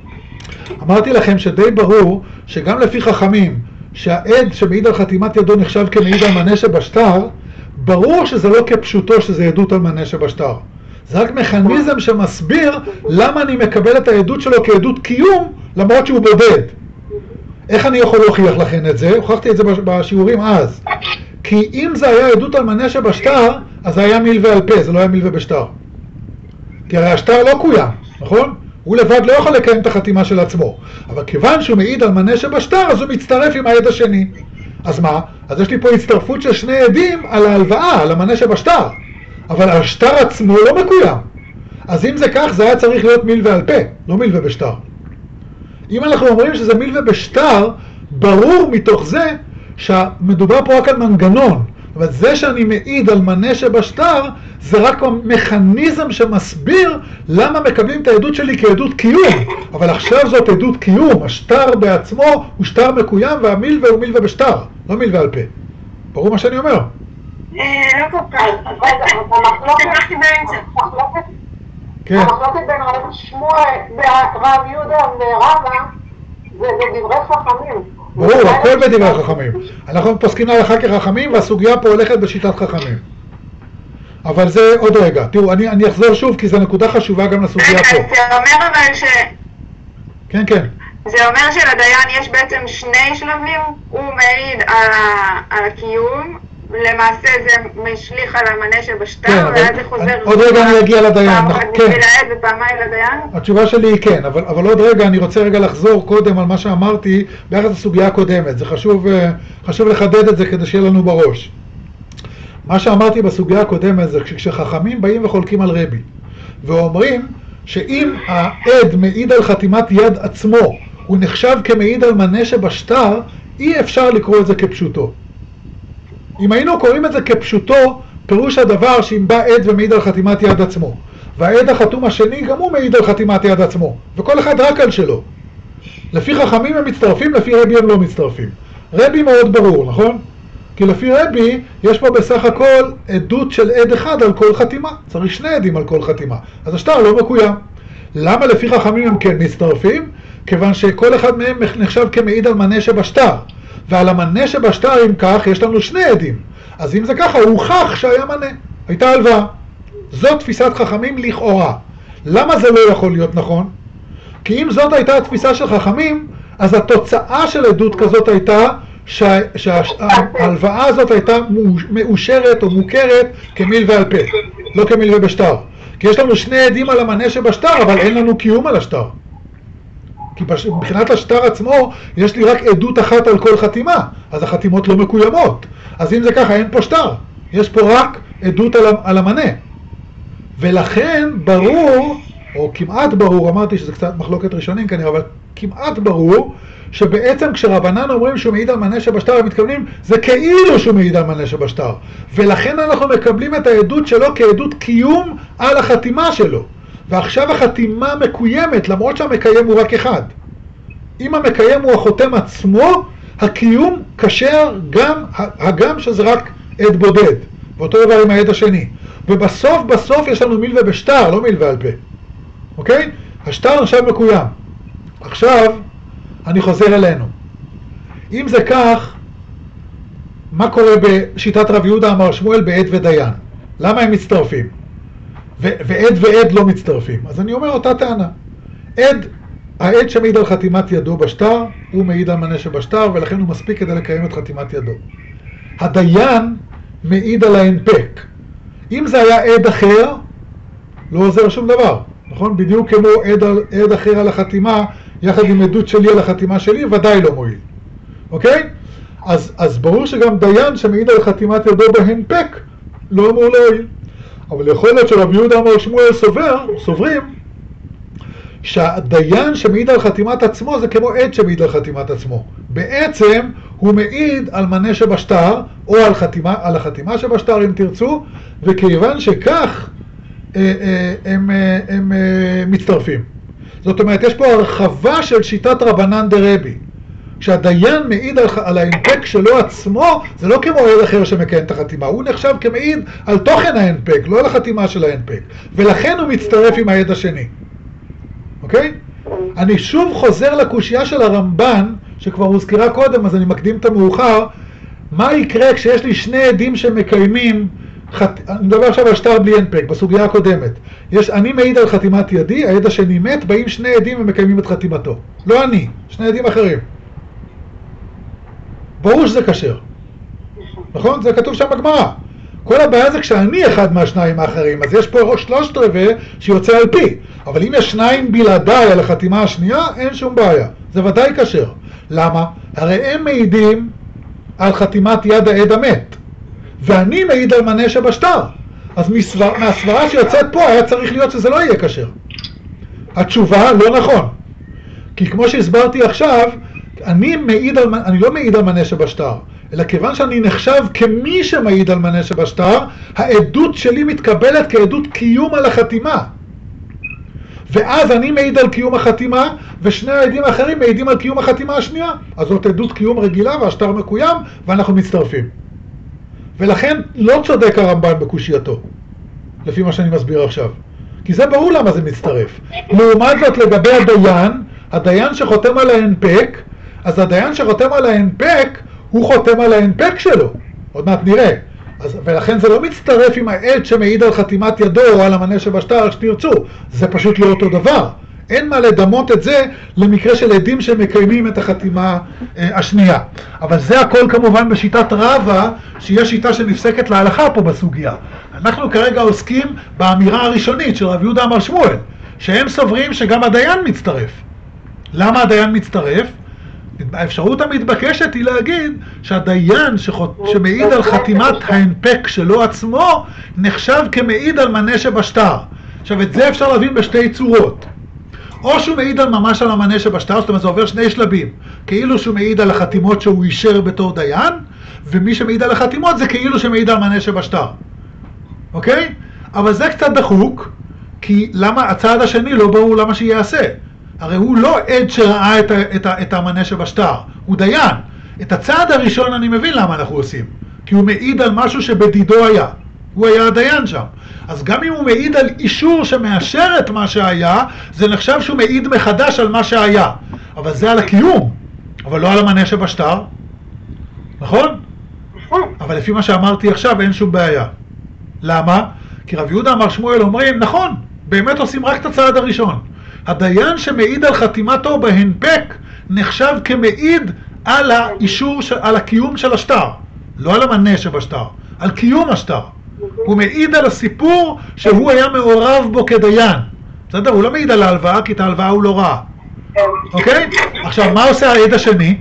אמרתי לכם שדי ברור שגם לפי חכמים, שהעד שמעיד על חתימת ידו נחשב כמעיד על מנה שבשטר, ברור שזה לא כפשוטו שזה עדות על מנה שבשטר. זה רק מכניזם שמסביר למה אני מקבל את העדות שלו כעדות קיום, למרות שהוא בודד. איך אני יכול להוכיח לכם את זה? הוכחתי את זה בשיעורים אז. כי אם זה היה עדות על מנה שבשטר, אז זה היה מיל ועל פה, זה לא היה מיל ובשטר. כי הרי השטר לא קוים, נכון? הוא לבד לא יכול לקיים את החתימה של עצמו. אבל כיוון שהוא מעיד על מנה שבשטר, אז הוא מצטרף עם העד השני. אז מה? אז יש לי פה הצטרפות של שני עדים על ההלוואה, על המנה שבשטר. אבל השטר עצמו לא מקוים. אז אם זה כך, זה היה צריך להיות מיל ועל פה, לא מיל ובשטר. אם אנחנו אומרים שזה מיל ובשטר, ברור מתוך זה שמדובר פה רק על מנגנון. אבל זה שאני מעיד על מנה שבשטר, זה רק מכניזם שמסביר למה מקבלים את העדות שלי כעדות קיום. אבל עכשיו זאת עדות קיום. השטר בעצמו הוא שטר מקוים, והמיל הוא מיל ובשטר, לא מיל ועל פה. ברור מה שאני אומר? לא כל כך. תמכתי באמצע. כן. המחלוקת בין רב שמואל, רב יהודה ורבא, זה דברי חכמים. ברור, הכל בדברי חכמים. אנחנו פוסקים להלכה כחכמים, והסוגיה פה הולכת בשיטת חכמים. אבל זה עוד רגע. תראו, אני אחזור שוב, כי זו נקודה חשובה גם לסוגיה פה. זה אומר אבל כן, כן. זה אומר שלדיין יש בעצם שני שלבים, הוא מעיד על הקיום, למעשה זה משליך על המנה שבשטר, ואז זה חוזר... עוד רגע אני אגיע לדיין, כן. ופעמיים לדיין? התשובה שלי היא כן, אבל עוד רגע אני רוצה רגע לחזור קודם על מה שאמרתי ביחס לסוגיה הקודמת. זה חשוב לחדד את זה כדי שיהיה לנו בראש. מה שאמרתי בסוגיה הקודמת זה כשחכמים באים וחולקים על רבי, ואומרים שאם העד מעיד על חתימת יד עצמו, הוא נחשב כמעיד על מנה שבשטר, אי אפשר לקרוא את זה כפשוטו. אם היינו קוראים את זה כפשוטו, פירוש הדבר שאם בא עד ומעיד על חתימת יד עצמו, והעד החתום השני גם הוא מעיד על חתימת יד עצמו, וכל אחד רק על שלו. לפי חכמים הם מצטרפים, לפי רבי הם לא מצטרפים. רבי מאוד ברור, נכון? כי לפי רבי יש פה בסך הכל עדות של עד אחד על כל חתימה. צריך שני עדים על כל חתימה. אז השטר לא מקוים. למה לפי חכמים הם כן מצטרפים? כיוון שכל אחד מהם נחשב כמעיד על מנה שבשטר. ועל המנה שבשטר, אם כך, יש לנו שני עדים. אז אם זה ככה, הוא הוכח שהיה מנה. הייתה הלוואה. זאת תפיסת חכמים לכאורה. למה זה לא יכול להיות נכון? כי אם זאת הייתה התפיסה של חכמים, אז התוצאה של עדות כזאת הייתה שההלוואה הזאת הייתה מאושרת או מוכרת כמיל ועל פה, לא כמיל ובשטר. כי יש לנו שני עדים על המנה שבשטר, אבל אין לנו קיום על השטר. כי מבחינת השטר עצמו, יש לי רק עדות אחת על כל חתימה, אז החתימות לא מקוימות. אז אם זה ככה, אין פה שטר. יש פה רק עדות על המנה. ולכן ברור, או כמעט ברור, אמרתי שזה קצת מחלוקת ראשונים כנראה, אבל כמעט ברור, שבעצם כשרבנן אומרים שהוא מעיד על מנה שבשטר, הם מתכוונים, זה כאילו שהוא מעיד על מנה שבשטר. ולכן אנחנו מקבלים את העדות שלו כעדות קיום על החתימה שלו. ועכשיו החתימה מקוימת, למרות שהמקיים הוא רק אחד. אם המקיים הוא החותם עצמו, הקיום קשר גם שזה רק עד בודד. ואותו דבר עם העד השני. ובסוף יש לנו מיל ובשטר, לא מיל ועל פה. אוקיי? השטר עכשיו מקוים. עכשיו אני חוזר אלינו. אם זה כך, מה קורה בשיטת רב יהודה אמר שמואל בעד ודיין? למה הם מצטרפים? ועד לא מצטרפים. אז אני אומר אותה טענה. העד שמעיד על חתימת ידו בשטר, הוא מעיד על מנה שבשטר, ולכן הוא מספיק כדי לקיים את חתימת ידו. הדיין מעיד על ההנפק. אם זה היה עד אחר, לא עוזר שום דבר. נכון? בדיוק כמו עד אחר על החתימה, יחד עם עדות שלי על החתימה שלי, ודאי לא מועיל. אוקיי? אז ברור שגם דיין שמעיד על חתימת ידו בהנפק, לא אמור להועיל. אבל יכול להיות שרב יהודה אמר שמואל סוברים, שהדיין שמעיד על חתימת עצמו זה כמו עד שמעיד על חתימת עצמו. בעצם הוא מעיד על מנה שבשטר, או על החתימה שבשטר אם תרצו, וכיוון שכך הם מצטרפים. זאת אומרת, יש פה הרחבה של שיטת רבנן דרבי. כשהדיין מעיד על ההנפק שלו עצמו, זה לא כמו עד אחר שמקיים את החתימה. הוא נחשב כמעיד על תוכן ההנפק, לא על החתימה של ההנפק. ולכן הוא מצטרף עם העד השני. אוקיי? אני שוב חוזר לקושייה של הרמב"ן, שכבר הוזכרה קודם, אז אני מקדים את המאוחר. מה יקרה כשיש לי שני עדים שמקיימים, אני מדבר עכשיו על שטר בלי הנפק, בסוגיה הקודמת. אני מעיד על חתימת ידי, העד השני מת, באים שני עדים ומקיימים את חתימתו. לא אני, שני עדים אחרים. ברור שזה כשר. נכון? זה כתוב שם בגמרא. כל הבעיה זה כשאני אחד מהשניים האחרים, אז יש פה 3/4 שיוצא על פי. אבל אם יש שניים בלעדיי על החתימה השנייה, אין שום בעיה. זה ודאי כשר. למה? הרי הם מעידים על חתימת יד העד המת. ואני מעיד על מנה שבשטר. אז מהסברה שיוצאת פה היה צריך להיות שזה לא יהיה כשר. התשובה לא נכון. כי כמו שהסברתי עכשיו, אני לא מעיד על מנה שבשטר. אלא כיוון שאני נחשב כמי שמעיד על מנה שבשטר, העדות שלי מתקבלת כעדות קיום על החתימה. ואז אני מעיד על קיום החתימה, ושני העדים האחרים מעידים על קיום החתימה השנייה. אז זאת עדות קיום רגילה והשטר מקוים, ואנחנו מצטרפים. ולכן לא צודק הרמב"ן בקושייתו, לפי מה שאני מסביר עכשיו. כי זה ברור למה זה מצטרף. לעומת זאת לגבי הדיין שחותם על ההנפק, אז הדיין שחותם על ההנפק, הוא חותם על ההנפק שלו. עוד מעט נראה. ולכן זה לא מצטרף עם העד שמעיד על חתימת ידו או על המנה שבשטר, שתרצו. זה פשוט לא אותו דבר. אין מה לדמות את זה למקרה של עדים שמקיימים את החתימה השנייה. אבל זה הכל כמובן בשיטת רבא, שהיא שיטה שנפסקת להלכה פה בסוגיה. אנחנו כרגע עוסקים באמירה הראשונית של רב יהודה אמר שמואל, שהם סוברים שגם הדיין מצטרף. למה הדיין מצטרף? האפשרות המתבקשת היא להגיד שהדיין שמעיד על חתימת ההנפק שלו עצמו נחשב כמעיד על מנה שבשטר. עכשיו את זה אפשר להבין בשתי צורות. או שהוא מעיד על ממש על המנה שבשטר, זאת אומרת זה עובר שני שלבים. כאילו שהוא מעיד על החתימות שהוא אישר בתור דיין, ומי שמעיד על החתימות זה כאילו שמעיד על מנה שבשטר. אוקיי? אבל זה קצת דחוק, כי למה הצעד השני לא ברור למה שיעשה. הרי הוא לא עד שראה את המנה שבשטר, הוא דיין. את הצעד הראשון אני מבין למה אנחנו עושים, כי הוא מעיד על משהו שבדידו היה. הוא היה הדיין שם. אז גם אם הוא מעיד על אישור שמאשר את מה שהיה, זה נחשב שהוא מעיד מחדש על מה שהיה. אבל זה על הקיום, אבל לא על המנה שבשטר. נכון? אבל לפי מה שאמרתי עכשיו אין שום בעיה. למה? כי רב יהודה אמר שמואל אומרים, נכון, באמת עושים רק את הצעד הראשון. הדיין שמעיד על חתימתו בהנפק נחשב כמעיד על האישור, על הקיום של השטר. לא על המנה שבשטר, על קיום השטר. הוא מעיד על הסיפור שהוא היה מעורב בו כדיין. בסדר? הוא לא מעיד על ההלוואה, כי את ההלוואה הוא לא ראה. אוקיי? עכשיו, מה עושה העד השני?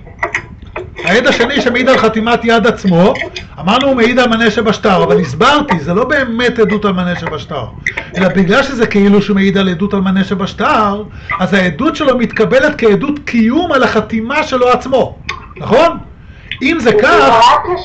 העד השני שמעיד על חתימת יד עצמו, אמרנו הוא מעיד על מנה שבשטר, אבל הסברתי, זה לא באמת עדות על מנה שבשטר. אלא בגלל שזה כאילו שהוא מעיד על עדות על מנה שבשטר, אז העדות שלו מתקבלת כעדות קיום על החתימה שלו עצמו. נכון? אם זה כך...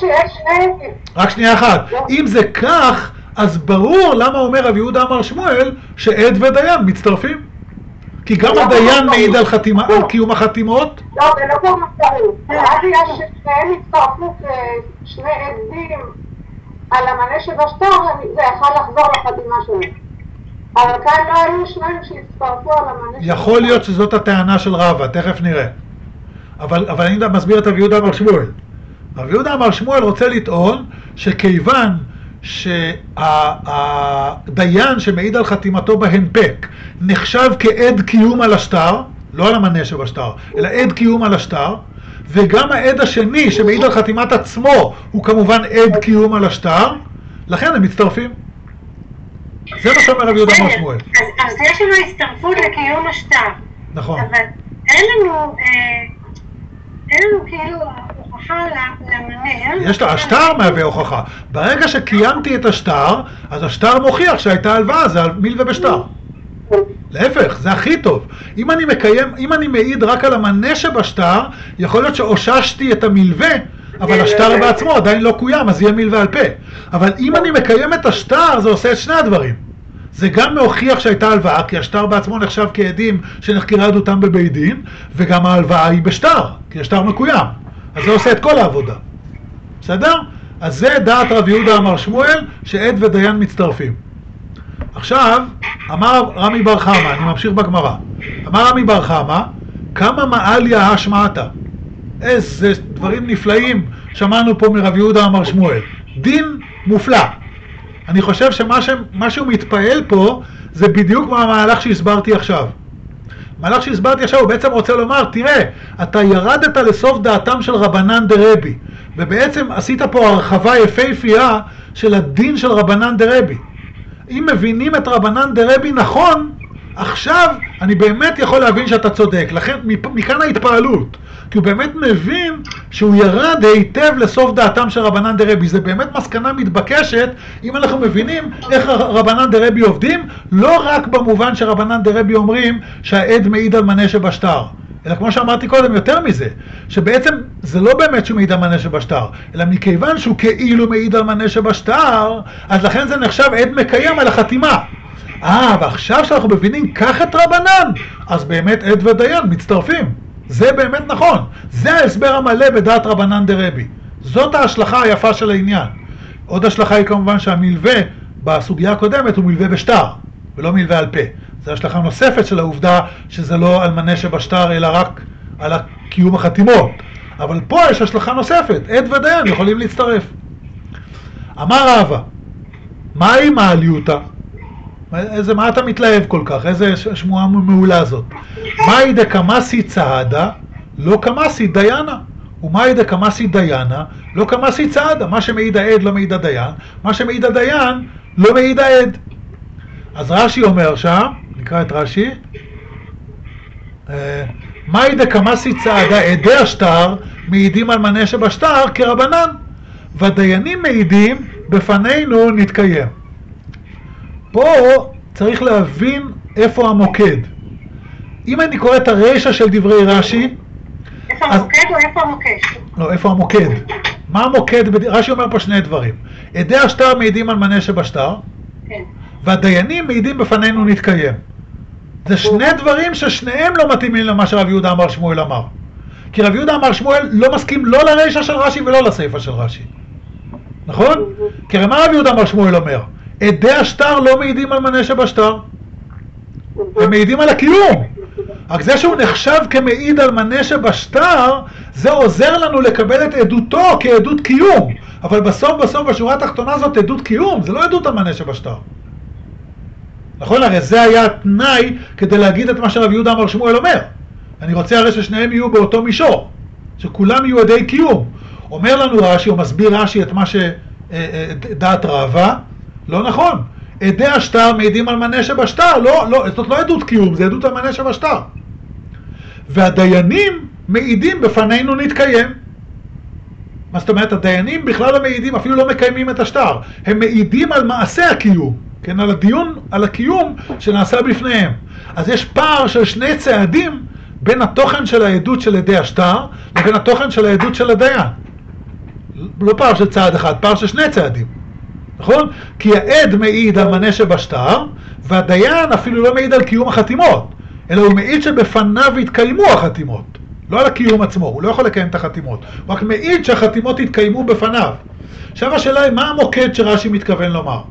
רק שנייה אחת. אם זה כך, אז ברור למה אומר רב יהודה אמר שמואל שעד ודיין מצטרפים. כי גם הדיין מעיד על קיום החתימות. לא, זה לא כל מצטרפים. אז יש שניהם הצטרפו כשני עדים על המנה שבשטר, זה יכול לחזור לחתימה שלהם. אבל כאן לא היו שניים שהצטרפו על המנה שבשטר. יכול להיות שזאת הטענה של רבא, תכף נראה. אבל אני מסביר את רב יהודה אמר שמואל. רב יהודה אמר שמואל רוצה לטעון שכיוון שהדיין שמעיד על חתימתו בהנפק נחשב כעד קיום על השטר, לא על המנה שבשטר, אלא עד קיום על השטר, וגם העד השני שמעיד על חתימת עצמו הוא כמובן עד קיום על השטר, לכן הם מצטרפים. זה מה שאומר רב יהודה אמר שמואל. אז יש לנו הצטרפות לקיום השטר. נכון. אבל אין לנו כאילו הוכחה למנה. יש לה, השטר מהווה הוכחה. ברגע שקיימתי את השטר, אז השטר מוכיח שהייתה הלוואה, זה מיל ובשטר. להפך, זה הכי טוב. אם אני מעיד רק על המנה שבשטר, יכול להיות שאוששתי את המלווה, אבל השטר בעצמו עדיין לא קוים, אז יהיה מלווה על פה. אבל אם אני מקיים את השטר, זה עושה את שני הדברים. זה גם להוכיח שהייתה הלוואה, כי השטר בעצמו נחשב כעדים שנחקרה עדותם בבית דין, וגם ההלוואה היא בשטר, כי השטר מקוים. אז זה עושה את כל העבודה. בסדר? אז זה דעת רב יהודה אמר שמואל, שעד ודיין מצטרפים. עכשיו, אמר רמי בר חמא, אני ממשיך בגמרא. אמר רמי בר חמא, כמה מעליה השמעתה. איזה דברים נפלאים שמענו פה מרב יהודה אמר שמואל. דין מופלא. אני חושב שמה שהוא מתפעל פה זה בדיוק מהמהלך שהסברתי עכשיו. המהלך שהסברתי עכשיו הוא בעצם רוצה לומר, תראה, אתה ירדת לסוף דעתם של רבנן דרבי, ובעצם עשית פה הרחבה יפהפייה של הדין של רבנן דרבי. אם מבינים את רבנן דרבי נכון, עכשיו אני באמת יכול להבין שאתה צודק. לכן מכאן ההתפעלות, כי הוא באמת מבין שהוא ירד היטב לסוף דעתם של רבנן דרבי. זה באמת מסקנה מתבקשת אם אנחנו מבינים איך רבנן דרבי עובדים, לא רק במובן שרבנן דרבי אומרים שהעד מעיד על מנה שבשטר, אלא כמו שאמרתי קודם, יותר מזה, שבעצם זה לא באמת שהוא מעיד על מנה שבשטר, אלא מכיוון שהוא כאילו מעיד על מנה שבשטר, אז לכן זה נחשב עד מקיים על החתימה. ועכשיו שאנחנו מבינים כך את רבנן, אז באמת עד ודיין מצטרפים. זה באמת נכון. זה ההסבר המלא בדעת רבנן דרבי. זאת ההשלכה היפה של העניין. עוד השלכה היא כמובן שהמלווה בסוגיה הקודמת הוא מלווה בשטר, ולא מלווה על פה. זו השלכה נוספת של העובדה שזה לא על מנה שבשטר, אלא רק על קיום החתימות. אבל פה יש השלכה נוספת. עד ודיין יכולים להצטרף. אמר רבא, מהי מעליותה? מה אתה מתלהב כל כך? איזה שמועה מעולה זאת. מהי דקמאסי צעדה, לא קמאסי דיינה. ומהי דקמאסי דיינה, לא קמאסי צעדה. מה שמעיד העד לא מעיד הדיין, מה שמעיד הדיין לא מעיד העד. אז רש"י אומר שם, נקרא את רש"י, מהי דקמאסי צעדה, עדי השטר מעידים על מנה שבשטר כרבנן, והדיינים מעידים בפנינו נתקיים. פה צריך להבין איפה המוקד. אם אני קורא את הרשע של דברי רש"י, איפה המוקד או איפה המוקש? לא, איפה המוקד? מה המוקד? רש"י אומר פה שני דברים. עדי השטר מעידים על מנה שבשטר, כן. והדיינים מעידים בפנינו נתקיים. זה שני דברים ששניהם לא מתאימים למה שרב יהודה אמר שמואל אמר. כי רב יהודה אמר שמואל לא מסכים לא לרשע של רש"י ולא לסיפא של רש"י. נכון? כי הרי מה רב יהודה אמר שמואל אומר? עדי השטר לא מעידים על מנה שבשטר. הם מעידים על הקיום. רק זה שהוא נחשב כמעיד על מנה שבשטר, זה עוזר לנו לקבל את עדותו כעדות קיום. אבל בסוף בשורה התחתונה זאת עדות קיום, זה לא עדות על מנה שבשטר. נכון? הרי זה היה התנאי כדי להגיד את מה שרב יהודה אמר שמואל אומר. אני רוצה הרי ששניהם יהיו באותו מישור, שכולם יהיו עדי קיום. אומר לנו רש"י, או מסביר רש"י את מה שדעת רבא, לא נכון. עדי השטר מעידים על מנה שבשטר, זאת לא עדות קיום, זה עדות על מנה שבשטר. והדיינים מעידים בפנינו נתקיים. מה זאת אומרת? הדיינים בכלל לא מעידים, אפילו לא מקיימים את השטר. הם מעידים על מעשה הקיום, כן, על הדיון, על הקיום שנעשה בפניהם. אז יש פער של שני צעדים בין התוכן של העדות של עדי השטר לבין התוכן של העדות של הדיין. לא פער של צעד אחד, פער של שני צעדים. נכון? כי העד מעיד על מנה שבשטר, והדיין אפילו לא מעיד על קיום החתימות, אלא הוא מעיד שבפניו התקיימו החתימות. לא על הקיום עצמו, הוא לא יכול לקיים את החתימות. הוא רק מעיד שהחתימות התקיימו בפניו. עכשיו השאלה היא, מה המוקד שרש"י מתכוון לומר?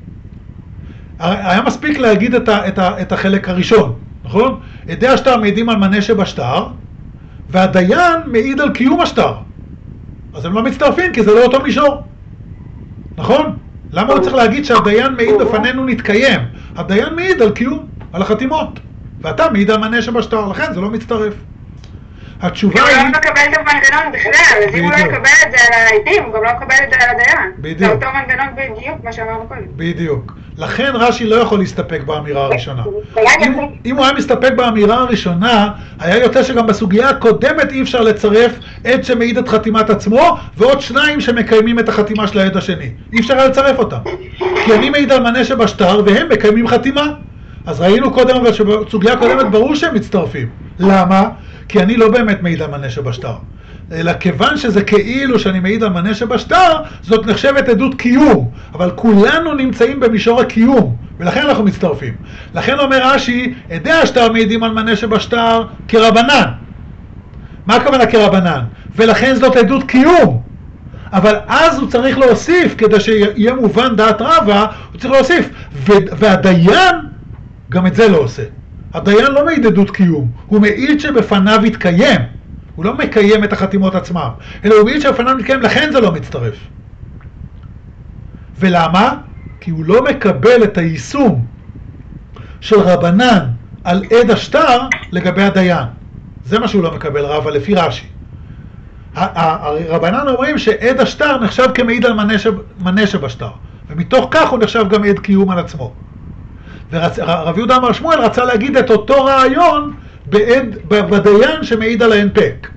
היה מספיק להגיד את החלק הראשון, נכון? עדי השטר מעידים על מנה שבשטר, והדיין מעיד על קיום השטר. אז הם לא מצטרפים, כי זה לא אותו מישור. נכון? למה הוא צריך להגיד שהדיין מעיד בפנינו נתקיים? הדיין מעיד על קיום, על החתימות. ואתה מעיד על מנה שבשטר, לכן זה לא מצטרף. התשובה היא... הוא לא מקבל את המנגנון בכלל, אז אם הוא לא יקבל את זה על העדים, הוא גם לא מקבל את זה על הדיין. בדיוק. זה אותו מנגנון בדיוק, מה שאמרנו קודם. בדיוק. לכן רש"י לא יכול להסתפק באמירה הראשונה. אם הוא היה מסתפק באמירה הראשונה, היה יוצא שגם בסוגיה הקודמת אי אפשר לצרף עד שמעיד את חתימת עצמו, ועוד שניים שמקיימים את החתימה של העד השני. אי אפשר היה לצרף אותם. כי אני מעיד על מנה שבשטר, והם מקיימים חתימה. אז ראינו קודם, אבל בסוגיה הקודמת ברור שהם מצטרפים. למה? כי אני לא באמת מעיד על מנה שבשטר. אלא כיוון שזה כאילו שאני מעיד על מנה שבשטר, זאת נחשבת עדות קיום. אבל כולנו נמצאים במישור הקיום, ולכן אנחנו מצטרפים. לכן אומר רש"י, עדי השטר מעידים על מנה שבשטר כרבנן. מה הכוונה כרבנן? ולכן זאת עדות קיום. אבל אז הוא צריך להוסיף, כדי שיהיה מובן דעת רבא, הוא צריך להוסיף. והדיין גם את זה לא עושה. הדיין לא מעיד עדות קיום, הוא מעיד שבפניו יתקיים. הוא לא מקיים את החתימות עצמם, אלא הוא מעיד שבפניו יתקיים, לכן זה לא מצטרף. ולמה? כי הוא לא מקבל את היישום של רבנן על עד השטר לגבי הדיין. זה מה שהוא לא מקבל, רבא, לפי רש"י. הרבנן אומרים שעד השטר נחשב כמעיד על מנה שבשטר, ומתוך כך הוא נחשב גם עד קיום על עצמו. ורב יהודה אמר שמואל רצה להגיד את אותו רעיון בדיין שמעיד על ההנפק.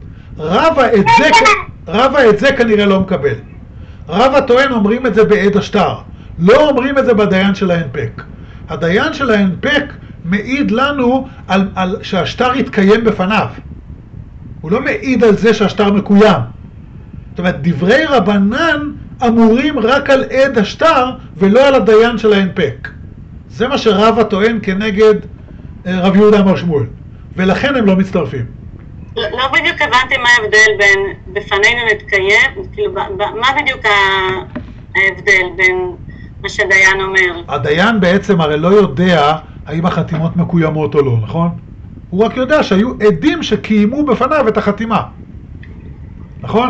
רבא את זה כנראה לא מקבל. רבא טוען אומרים את זה בעד השטר, לא אומרים את זה בדיין של ההנפק. הדיין של ההנפק מעיד לנו על שהשטר יתקיים בפניו. הוא לא מעיד על זה שהשטר מקוים. זאת אומרת, דברי רבנן אמורים רק על עד השטר ולא על הדיין של ההנפק. זה מה שרבא טוען כנגד רב יהודה אמר שמואל, ולכן הם לא מצטרפים. לא בדיוק הבנתי מה ההבדל בין בפנינו מתקיים, כאילו מה בדיוק ההבדל בין מה שדיין אומר? הדיין בעצם הרי לא יודע האם החתימות מקוימות או לא, נכון? הוא רק יודע שהיו עדים שקיימו בפניו את החתימה. נכון?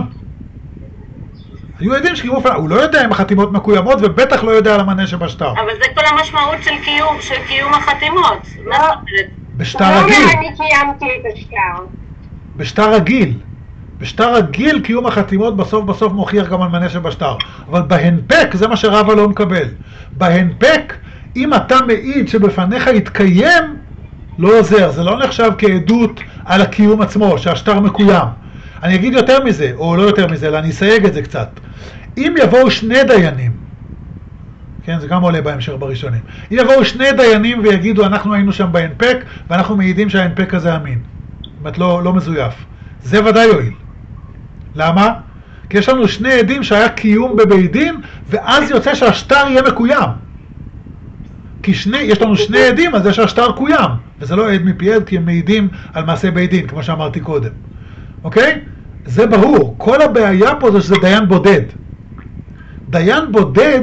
היו עדים שקיימו בפניו, הוא לא יודע אם החתימות מקוימות ובטח לא יודע על המנה שבשטר. אבל זה כל המשמעות של קיום החתימות. מה זאת אומרת? בשטר רגיל. אני קיימתי את השטר. בשטר רגיל. בשטר רגיל קיום החתימות בסוף מוכיח גם על מנה שבשטר. אבל בהנפק זה מה שרבא לא מקבל. בהנפק, אם אתה מעיד שבפניך יתקיים, לא עוזר. זה לא נחשב כעדות על הקיום עצמו, שהשטר מקוים. אני אגיד יותר מזה, או לא יותר מזה, אלא אני אסייג את זה קצת. אם יבואו שני דיינים, כן, זה גם עולה בהמשך בראשונים. אם יבואו שני דיינים ויגידו, אנחנו היינו שם בהנפק, ואנחנו מעידים שההנפק הזה אמין. זאת אומרת, לא מזויף. זה ודאי יועיל. למה? כי יש לנו שני עדים שהיה קיום בבית דין, ואז יוצא שהשטר יהיה מקוים. כי יש לנו שני עדים, אז זה שהשטר קוים. וזה לא עד מפי עד, כי הם מעידים על מעשה בית דין, כמו שאמרתי קודם. אוקיי? זה ברור. כל הבעיה פה זה שזה דיין בודד. דיין בודד,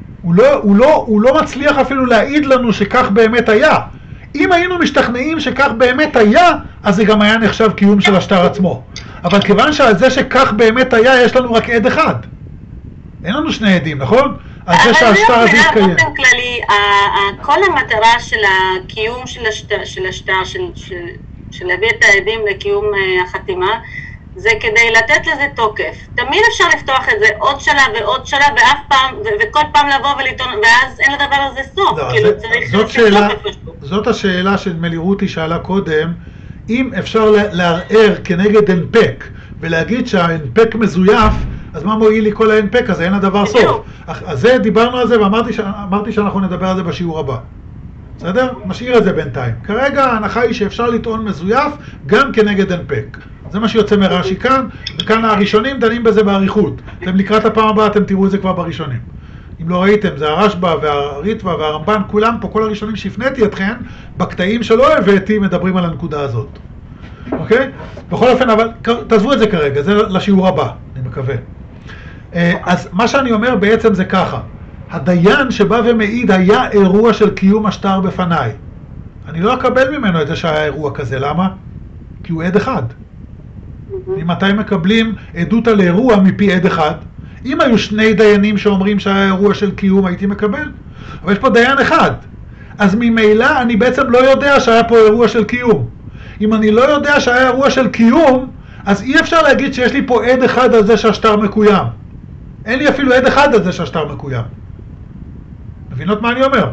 הוא לא מצליח אפילו להעיד לנו שכך באמת היה. אם היינו משתכנעים שכך באמת היה, אז זה גם היה נחשב קיום של השטר עצמו. אבל כיוון שעל זה שכך באמת היה, יש לנו רק עד אחד. אין לנו שני עדים, נכון? על זה שהשטר הזה יתקיים. אבל באופן כללי, כל המטרה של הקיום של השטר, של להביא את העדים לקיום החתימה, זה כדי לתת לזה תוקף. תמיד אפשר לפתוח את זה עוד שלב ועוד שלב, ואף פעם, וכל פעם לבוא ולטעון, ואז אין לדבר הזה סוף. כאילו צריך זאת השאלה שנדמה רותי שאלה קודם, אם אפשר לערער כנגד הנפק, ולהגיד שההנפק מזויף, אז מה מועיל לי כל ההנפק הזה? אין לדבר סוף. אז זה, דיברנו על זה, ואמרתי שאנחנו נדבר על זה בשיעור הבא. בסדר? משאיר את זה בינתיים. כרגע ההנחה היא שאפשר לטעון מזויף גם כנגד הנפק. זה מה שיוצא מרש"י כאן, וכאן הראשונים דנים בזה בעריכות. אתם לקראת הפעם הבאה אתם תראו את זה כבר בראשונים. אם לא ראיתם, זה הרשב"א והריטב"א והרמב"ן, כולם פה, כל הראשונים שהפניתי אתכם, בקטעים שלא הבאתי מדברים על הנקודה הזאת. אוקיי? בכל אופן, אבל תעזבו את זה כרגע, זה לשיעור הבא, אני מקווה. אז מה שאני אומר בעצם זה ככה, הדיין שבא ומעיד היה אירוע של קיום השטר בפניי. אני לא אקבל ממנו את זה שהיה אירוע כזה, למה? כי הוא עד אחד. ממתי מקבלים עדות על אירוע מפי עד אחד? אם היו שני דיינים שאומרים שהיה אירוע של קיום, הייתי מקבל. אבל יש פה דיין אחד. אז ממילא אני בעצם לא יודע שהיה פה אירוע של קיום. אם אני לא יודע שהיה אירוע של קיום, אז אי אפשר להגיד שיש לי פה עד אחד על זה שהשטר מקוים. אין לי אפילו עד אחד על זה שהשטר מקוים. מבינות מה אני אומר?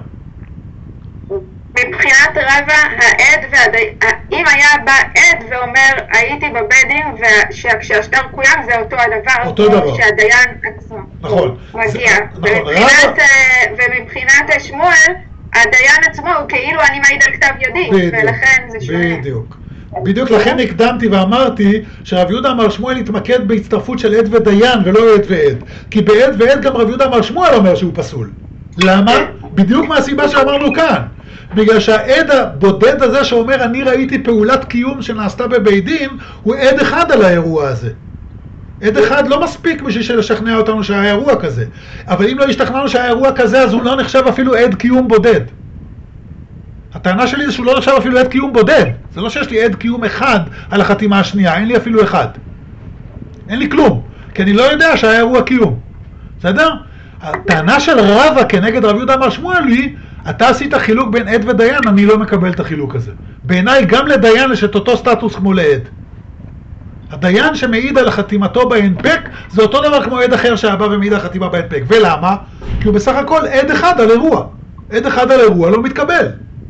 מבחינת רבא, העד אם היה בא עד ואומר הייתי בבית דין וכשהשטר קוים זה אותו הדבר, אותו דבר שהדיין עצמו נכון מגיע. נכון. ומבחינת שמואל הדיין עצמו הוא כאילו אני מעיד על כתב ידי, ולכן זה שונה. בדיוק לכן הקדמתי ואמרתי שרב יהודה אמר שמואל התמקד בהצטרפות של עד ודיין ולא עד ועד, כי בעד ועד גם רב יהודה אמר שמואל אומר שהוא פסול. למה? בדיוק מהסיבה שאמרנו כאן, בגלל שהעד הבודד הזה שאומר אני ראיתי פעולת קיום שנעשתה בבית דין, הוא עד אחד על האירוע הזה. עד אחד לא מספיק בשביל לשכנע אותנו שהיה אירוע כזה, אבל אם לא השתכנענו שהיה אירוע כזה אז הוא לא נחשב אפילו עד קיום בודד. הטענה שלי זה שהוא לא נחשב אפילו עד קיום בודד. זה לא שיש לי עד קיום אחד על החתימה השנייה, אין לי אפילו אחד. אין לי כלום, כי אני לא יודע שהיה אירוע קיום. בסדר? הטענה של רבא כנגד רב יהודה אמר שמואלי, אתה עשית חילוק בין עד ודיין, אני לא מקבל את החילוק הזה. בעיניי גם לדיין יש את אותו סטטוס כמו לעד. הדיין שמעיד על חתימתו בהנפק, זה אותו דבר כמו עד אחר שהבא ומעיד על חתימה בהנפק. ולמה? כי הוא בסך הכל עד אחד על אירוע. עד אחד על אירוע לא מתקבל.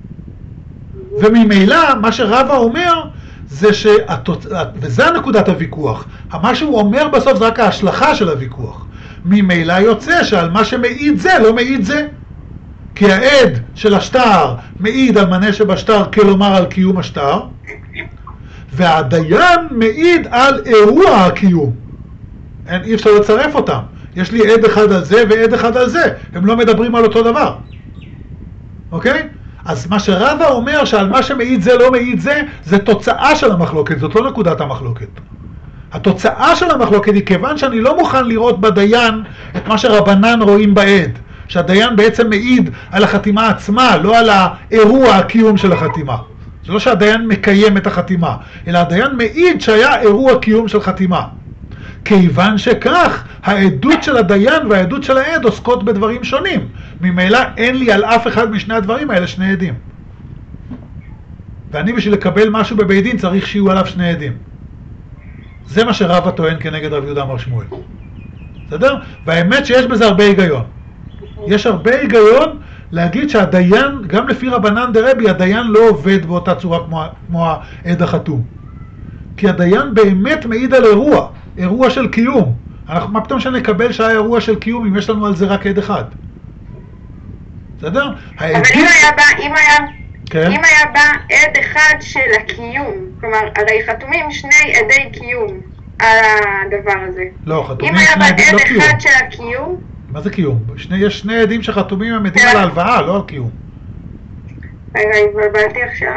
וממילא מה שרבא אומר זה וזה נקודת הוויכוח. מה שהוא אומר בסוף זה רק ההשלכה של הוויכוח. ממילא יוצא שעל מה שמעיד זה לא מעיד זה. כי העד של השטר מעיד על מנה שבשטר, כלומר על קיום השטר, והדיין מעיד על אירוע הקיום. אי אפשר לצרף אותם. יש לי עד אחד על זה ועד אחד על זה. הם לא מדברים על אותו דבר. אוקיי? אז מה שרבא אומר שעל מה שמעיד זה לא מעיד זה, זה תוצאה של המחלוקת, זאת לא נקודת המחלוקת. התוצאה של המחלוקת היא כיוון שאני לא מוכן לראות בדיין את מה שרבנן רואים בעד. שהדיין בעצם מעיד על החתימה עצמה, לא על האירוע הקיום של החתימה. זה לא שהדיין מקיים את החתימה, אלא הדיין מעיד שהיה אירוע קיום של חתימה. כיוון שכך, העדות של הדיין והעדות של העד עוסקות בדברים שונים. ממילא אין לי על אף אחד משני הדברים האלה שני עדים. ואני בשביל לקבל משהו בבית דין צריך שיהיו עליו שני עדים. זה מה שרבא טוען כנגד רב יהודה אמר שמואל. בסדר? והאמת שיש בזה הרבה היגיון. יש הרבה היגיון להגיד שהדיין, גם לפי רבנן דרבי, הדיין לא עובד באותה צורה כמו העד החתום. כי הדיין באמת מעיד על אירוע של קיום. מה פתאום שנקבל שהיה אירוע של קיום אם יש לנו על זה רק עד אחד? בסדר? אבל אם היה בא עד אחד של הקיום, כלומר, הרי חתומים שני עדי קיום על הדבר הזה. לא, חתומים שני עדים לא קיום. אם היה בא עד אחד של הקיום... מה זה קיום? יש שני עדים שחתומים הם עדים על ההלוואה, לא על קיום. רגע, התבלבלתי עכשיו.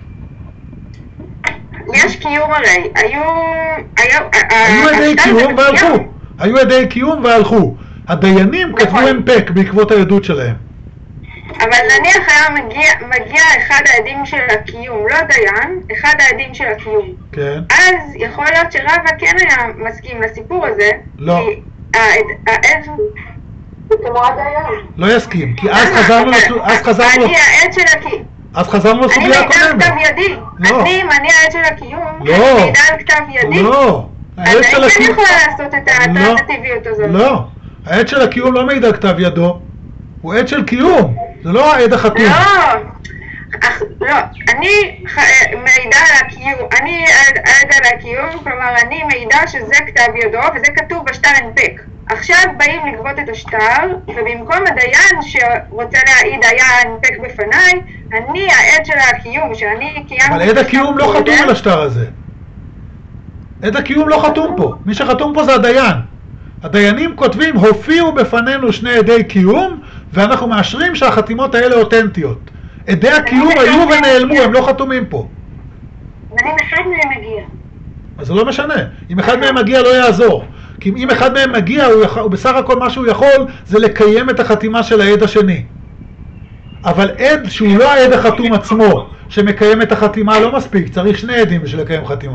יש קיום הרי, היו עדי קיום והלכו. היו עדי קיום והלכו. הדיינים כתבו הנפק בעקבות העדות שלהם. אבל נניח היה מגיע אחד העדים של הקיום, לא דיין, אחד העדים של הקיום. כן. אז יכול להיות שרבא כן היה מסכים לסיפור הזה. לא. כי העד... כמו הדיין. לא יסכים, כי אז חזרנו אני העד של הקיום. אז חזרנו לסוגיה הקודמת. אני מידע על כתב ידי. לא. אני העד של הקיום. לא. אני מידע על כתב ידי. לא. אז אני כן יכולה לעשות את האלטרנטיביות הזאת. לא. העד של הקיום לא מעיד על כתב ידו. הוא עד של קיום. זה לא העד החתום. לא. אני מעידה על הקיום. אני עד על הקיום. כלומר, אני מעידה שזה כתב ידו וזה כתוב בשטר הנפק. עכשיו באים לגבות את השטר, ובמקום הדיין שרוצה להעיד היה הנפק בפניי, אני העד של הקיום, שאני קיימתי... אבל עד הקיום לא חתום על השטר הזה. עד הקיום לא חתום פה. מי שחתום פה זה הדיין. הדיינים כותבים, הופיעו בפנינו שני עדי קיום, ואנחנו מאשרים שהחתימות האלה אותנטיות. עדי הקיום היו ונעלמו, הם לא חתומים פה. אבל אם אחד מהם מגיע. אז זה לא משנה. אם אחד מהם מגיע לא יעזור. כי אם אחד מהם מגיע, הוא בסך הכל מה שהוא יכול זה לקיים את החתימה של העד השני. אבל עד שהוא לא העד החתום עצמו, שמקיים את החתימה לא מספיק, צריך שני עדים בשביל לקיים חתימה.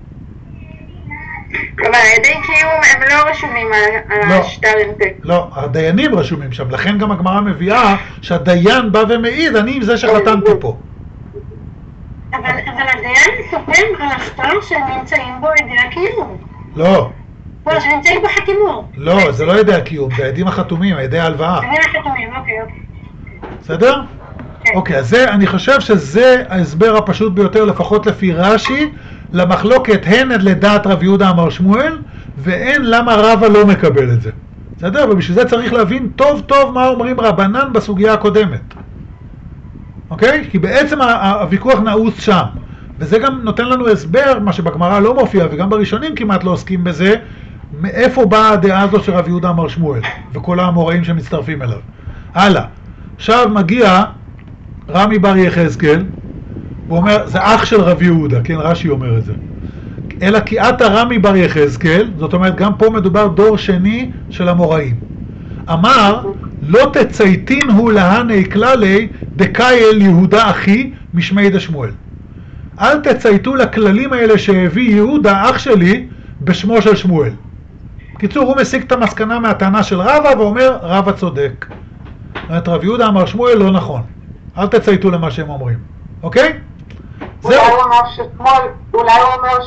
אבל עדי קיום הם לא רשומים על השטר הנפק. לא, הדיינים רשומים שם, לכן גם הגמרא מביאה שהדיין בא ומעיד, אני עם זה שחתמתי פה. אבל הדיין סופם על השטר שנמצאים בו עדי הקיום. לא. לא, שנמצאים בו חתימות. לא, זה לא עדי הקיום, זה העדים החתומים, עדי ההלוואה. עדי החתומים, אוקיי. בסדר? אוקיי, אז אני חושב שזה ההסבר הפשוט ביותר, לפחות לפי רש"י, למחלוקת הן לדעת רב יהודה אמר שמואל, והן למה רבא לא מקבל את זה. בסדר? ובשביל זה צריך להבין טוב טוב מה אומרים רבנן בסוגיה הקודמת. אוקיי? כי בעצם הוויכוח נעוץ שם. וזה גם נותן לנו הסבר, מה שבגמרא לא מופיע, וגם בראשונים כמעט לא עוסקים בזה, מאיפה באה הדעה הזאת של רב יהודה אמר שמואל, וכל האמוראים שמצטרפים אליו. הלאה. עכשיו מגיע רמי בר יחזקאל, הוא אומר, זה אח של רב יהודה, כן, רש"י אומר את זה. אלא כי עתה רמי בר יחזקאל, זאת אומרת, גם פה מדובר דור שני של אמוראים. אמר, לא תצייתין הוא להני כללי דקייל יהודה אחי משמי דשמואל. אל תצייתו לכללים האלה שהביא יהודה אח שלי בשמו של שמואל. קיצור, הוא מסיק את המסקנה מהטענה של רבא ואומר, רבא צודק. זאת רב יהודה אמר שמואל לא נכון. אל תצייתו למה שהם אומרים. אוקיי? אולי הוא אומר ששמואל, אולי הוא אומר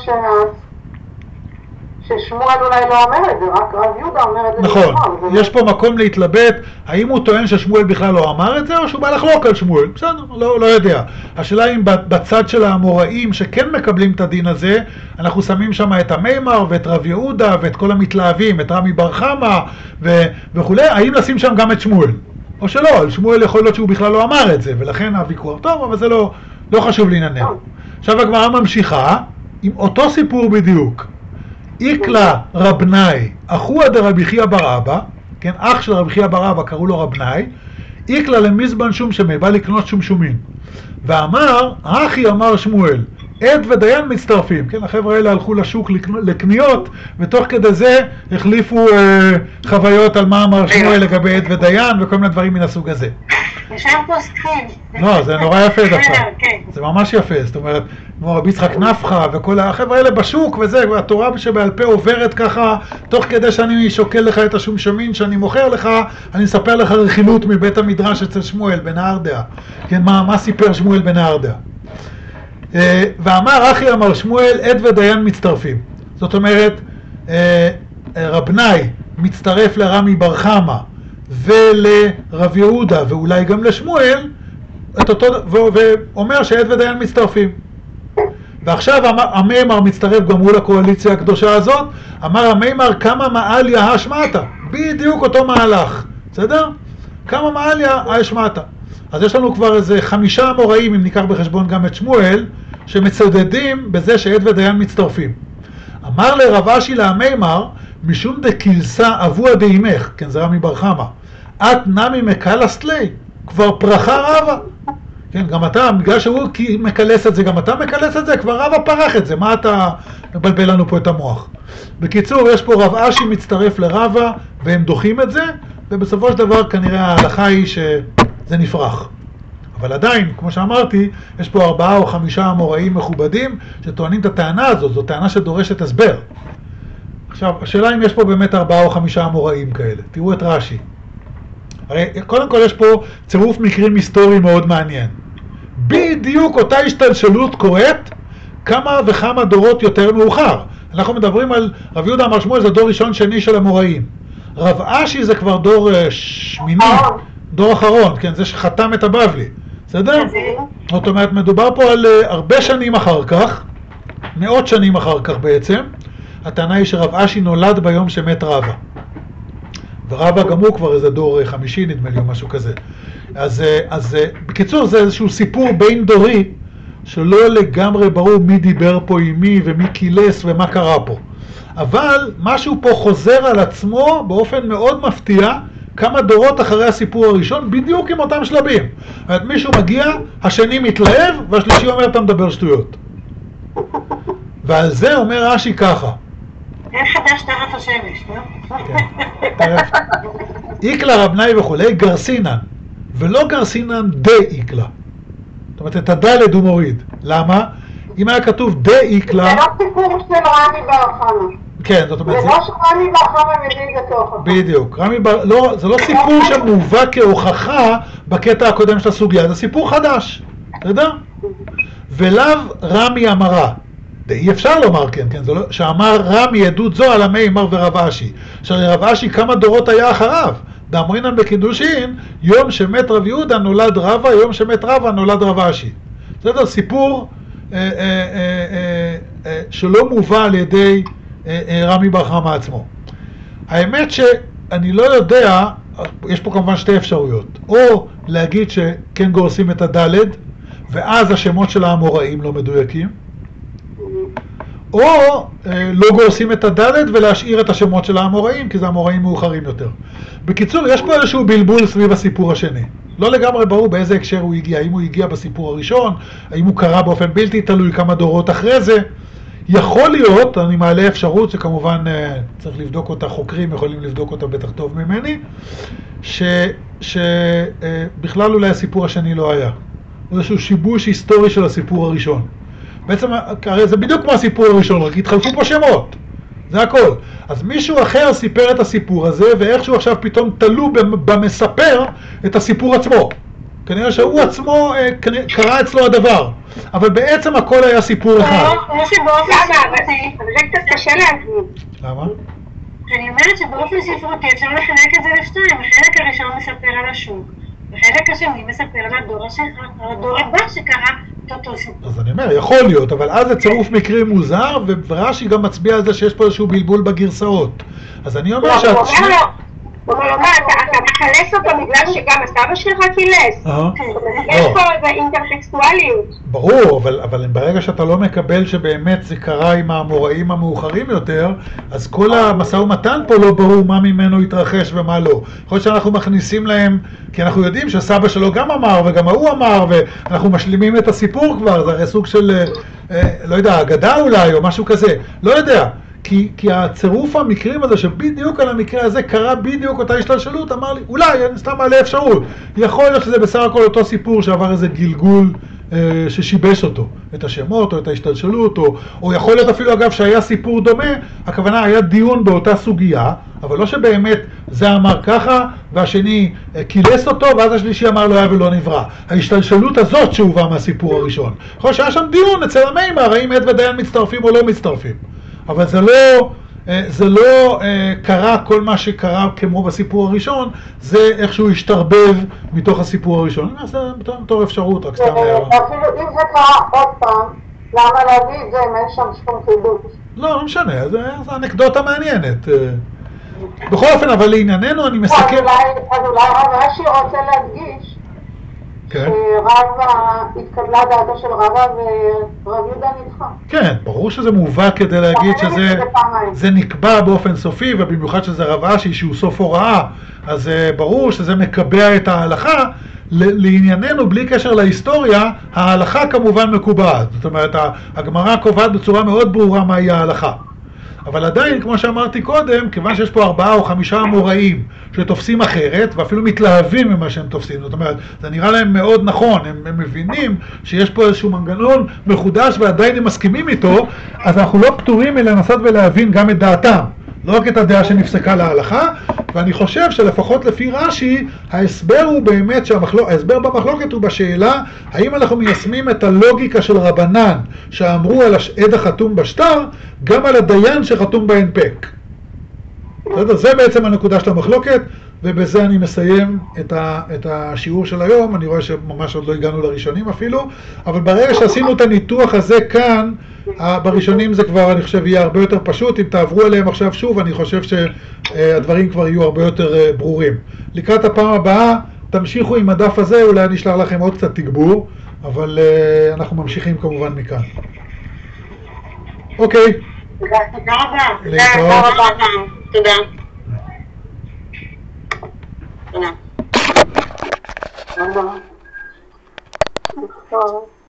ששמואל אולי לא אומר את זה, רק רב יהודה אומר את זה. נכון, יש פה מקום להתלבט, האם הוא טוען ששמואל בכלל לא אמר את זה, או שהוא בא לחלוק על שמואל, בסדר, לא יודע. השאלה אם בצד של האמוראים שכן מקבלים את הדין הזה, אנחנו שמים שם את המימר ואת רב יהודה ואת כל המתלהבים, את רמי בר חמא וכו', האם לשים שם גם את שמואל? או שלא, על שמואל יכול להיות שהוא בכלל לא אמר את זה, ולכן הוויכוח טוב, אבל זה לא חשוב לענייננו. עכשיו הגמרא ממשיכה עם אותו סיפור בדיוק. איקלה רבנאי, אחוה דרבי חייא בר אבא, כן, אח של רבי חייא בר אבא קראו לו רבנאי, איקלה למזבן שומשמי, בא לקנות שומשומין. ואמר, אחי אמר שמואל, עד ודיין מצטרפים, כן, החבר'ה האלה הלכו לשוק לקניות, ותוך כדי זה החליפו חוויות על מה אמר שמואל לגבי עד ודיין, וכל מיני דברים מן הסוג הזה. ישב פה סקרין. לא, זה נורא יפה דווקא. זה ממש יפה, זאת אומרת, כמו רבי יצחק נפחא וכל החבר'ה האלה בשוק וזה, והתורה שבעל פה עוברת ככה, תוך כדי שאני שוקל לך את השומשומין שאני מוכר לך, אני אספר לך רכילות מבית המדרש אצל שמואל בנהרדעה. כן, מה סיפר שמואל בנהרדעה? ואמר אחי אמר שמואל, עד ודיין מצטרפים. זאת אומרת, רבנאי מצטרף לרמי בר חמא ולרב יהודה ואולי גם לשמואל, ואומר שעד ודיין מצטרפים. ועכשיו המימר מצטרף גם מול הקואליציה הקדושה הזאת, אמר המימר כמה מעליה השמעת, בדיוק אותו מהלך, בסדר? כמה מעליה השמעת. אז יש לנו כבר איזה 5 אמוראים, אם ניקח בחשבון גם את שמואל, שמצדדים בזה שעד ודיין מצטרפים. אמר לרב אשי להמימר, משום דקילסה אבוה דאימך, כן, זה רמי בר חמא, את נמי מקלסט לי, כבר פרחה רבא. כן, גם אתה, בגלל שהוא מקלס את זה, גם אתה מקלס את זה, כבר רבא פרח את זה, מה אתה מבלבל לנו פה את המוח? בקיצור, יש פה רב אשי מצטרף לרבא, והם דוחים את זה, ובסופו של דבר כנראה ההלכה היא שזה נפרח. אבל עדיין, כמו שאמרתי, יש פה 4 או 5 אמוראים מכובדים שטוענים את הטענה הזאת, זו טענה שדורשת הסבר. עכשיו, השאלה אם יש פה באמת 4 או 5 אמוראים כאלה. תראו את רש"י. הרי קודם כל יש פה צירוף מקרים היסטורי מאוד מעניין. בדיוק אותה השתלשלות קורית כמה וכמה דורות יותר מאוחר. אנחנו מדברים על רב יהודה אמר שמואל, זה דור ראשון שני של אמוראים. רב אשי זה כבר דור שמיני, דור אחרון, כן, זה שחתם את הבבלי. בסדר? זאת אומרת, מדובר פה על הרבה שנים אחר כך, מאות שנים אחר כך בעצם. הטענה היא שרב אשי נולד ביום שמת רבא. ורבא גם הוא כבר איזה דור 50 נדמה לי או משהו כזה. אז בקיצור זה איזשהו סיפור בין דורי שלא לגמרי ברור מי דיבר פה עם מי ומי קילס ומה קרה פה. אבל משהו פה חוזר על עצמו באופן מאוד מפתיע כמה דורות אחרי הסיפור הראשון בדיוק עם אותם שלבים. זאת אומרת, מישהו מגיע, השני מתלהב והשלישי אומר אתה מדבר שטויות. ועל זה אומר רש"י ככה. אין חדש טרף השמש, לא? כן, טרף. איקלה רבנאי וכולי, גרסינן, ולא גרסינן דה איקלה. זאת אומרת, את הדלת הוא מוריד. למה? אם היה כתוב דה איקלה... זה לא סיפור של רמי בר חמא. כן, זאת אומרת... זה לא שרמי בר חמא מביא את התוכן. בדיוק. זה לא סיפור שמובא כהוכחה בקטע הקודם של הסוגיה, זה סיפור חדש. אתה יודע? ולאו רמי אמרה. אי אפשר לומר כן, כן, לא, שאמר רמי עדות זו על המימר ורב אשי. רב אשי כמה דורות היה אחריו. דאמרינן בקידושין, יום שמת רב יהודה נולד רבא, יום שמת רבא נולד רב אשי. זה סיפור שלא מובא על ידי רמי בר חמא עצמו. האמת שאני לא יודע, יש פה כמובן 2 אפשרויות. או להגיד שכן גורסים את הדלת, ואז השמות של האמוראים לא מדויקים, או לא גורסים את הדלת ולהשאיר את השמות של האמוראים, כי זה אמוראים מאוחרים יותר. בקיצור, יש פה איזשהו בלבול סביב הסיפור השני. לא לגמרי ברור באיזה הקשר הוא הגיע, האם הוא הגיע בסיפור הראשון, האם הוא קרה באופן בלתי תלוי כמה דורות אחרי זה. יכול להיות, אני מעלה אפשרות שכמובן צריך לבדוק אותה, חוקרים יכולים לבדוק אותה בטח טוב ממני, שבכלל אולי הסיפור השני לא היה. הוא איזשהו שיבוש היסטורי של הסיפור הראשון. בעצם, הרי זה בדיוק כמו הסיפור הראשון, רק התחלפו פה שמות. זה הכל. אז מישהו אחר סיפר את הסיפור הזה, ואיכשהו עכשיו פתאום תלו במספר את הסיפור עצמו. כנראה שהוא עצמו קרה אצלו הדבר. אבל בעצם הכל היה סיפור אחד. כמו שבאופן ספרותי, אבל זה קצת קשה להגיד. למה? אני אומרת שבאופן ספרותי אפשר לחלק את זה לשתיים. החלק הראשון מספר על השוק, החלק השני מספר על הדור הבא שקרה את אותו סיפור. אז אני אומר, יכול להיות, אבל אז זה צירוף מקרים מוזר, ורש"י גם מצביע על זה שיש פה איזשהו בלבול בגרסאות. אז אני אומר הוא אומר לו, אתה מחלס אותו בגלל שגם הסבא שלך קילס. יש פה איזה אינטרטקסטואליות. ברור, אבל ברגע שאתה לא מקבל שבאמת זה קרה עם האמוראים המאוחרים יותר, אז כל המשא ומתן פה לא ברור מה ממנו התרחש ומה לא. יכול להיות שאנחנו מכניסים להם, כי אנחנו יודעים שהסבא שלו גם אמר וגם ההוא אמר, ואנחנו משלימים את הסיפור כבר, זה הרי סוג של, לא יודע, אגדה אולי או משהו כזה, לא יודע. כי הצירוף המקרים הזה שבדיוק על המקרה הזה קרה בדיוק אותה השתלשלות, אמר לי, אולי, אני סתם מעלה אפשרות, יכול להיות שזה בסך הכל אותו סיפור שעבר איזה גלגול ששיבש אותו, את השמות או את ההשתלשלות, או יכול להיות אפילו אגב שהיה סיפור דומה, הכוונה היה דיון באותה סוגיה, אבל לא שבאמת זה אמר ככה, והשני קילס אותו, ואז השלישי אמר לא היה ולא נברא. ההשתלשלות הזאת שהובאה מהסיפור הראשון. יכול להיות שהיה שם דיון אצל המימר, האם עד ודיין מצטרפים או לא מצטרפים. אבל זה לא קרה כל מה שקרה כמו בסיפור הראשון, זה איכשהו השתרבב מתוך הסיפור הראשון. זה בתור אפשרות, רק סתם הערה. אפילו אם זה קרה עוד פעם, למה להביא את זה אם אין שם שום חידוש? לא משנה, זו אנקדוטה מעניינת. בכל אופן, אבל לענייננו אני מסכם... אז אולי רב רש"י רוצה להדגיש התקבלה דעתו של רבא ורב יהודה נדחה. כן, ברור שזה מובא כדי להגיד שזה נקבע באופן סופי, ובמיוחד שזה רב אשי שהוא סוף הוראה, אז ברור שזה מקבע את ההלכה. לענייננו, בלי קשר להיסטוריה, ההלכה כמובן מקובעת. זאת אומרת, הגמרא קובעת בצורה מאוד ברורה מהי ההלכה. אבל עדיין, כמו שאמרתי קודם, כיוון שיש פה 4 או 5 אמוראים שתופסים אחרת, ואפילו מתלהבים ממה שהם תופסים, זאת אומרת, זה נראה להם מאוד נכון, הם מבינים שיש פה איזשהו מנגנון מחודש ועדיין הם מסכימים איתו, אז אנחנו לא פטורים מלנסות ולהבין גם את דעתם, לא רק את הדעה שנפסקה להלכה, ואני חושב שלפחות לפי רש"י, ההסבר הוא באמת, ההסבר במחלוקת הוא בשאלה, האם אנחנו מיישמים את הלוגיקה של רבנן, שאמרו על העד החתום בשטר, גם על הדיין שחתום בהנפק. זה בעצם הנקודה של המחלוקת, ובזה אני מסיים את השיעור של היום. אני רואה שממש עוד לא הגענו לראשונים אפילו, אבל ברגע שעשינו את הניתוח הזה כאן, בראשונים זה כבר, אני חושב, יהיה הרבה יותר פשוט. אם תעברו עליהם עכשיו שוב, אני חושב שהדברים כבר יהיו הרבה יותר ברורים. לקראת הפעם הבאה, תמשיכו עם הדף הזה, אולי אני אשלח לכם עוד קצת תגבור, אבל אנחנו ממשיכים כמובן מכאן. אוקיי. תודה רבה. תודה. תודה. תודה.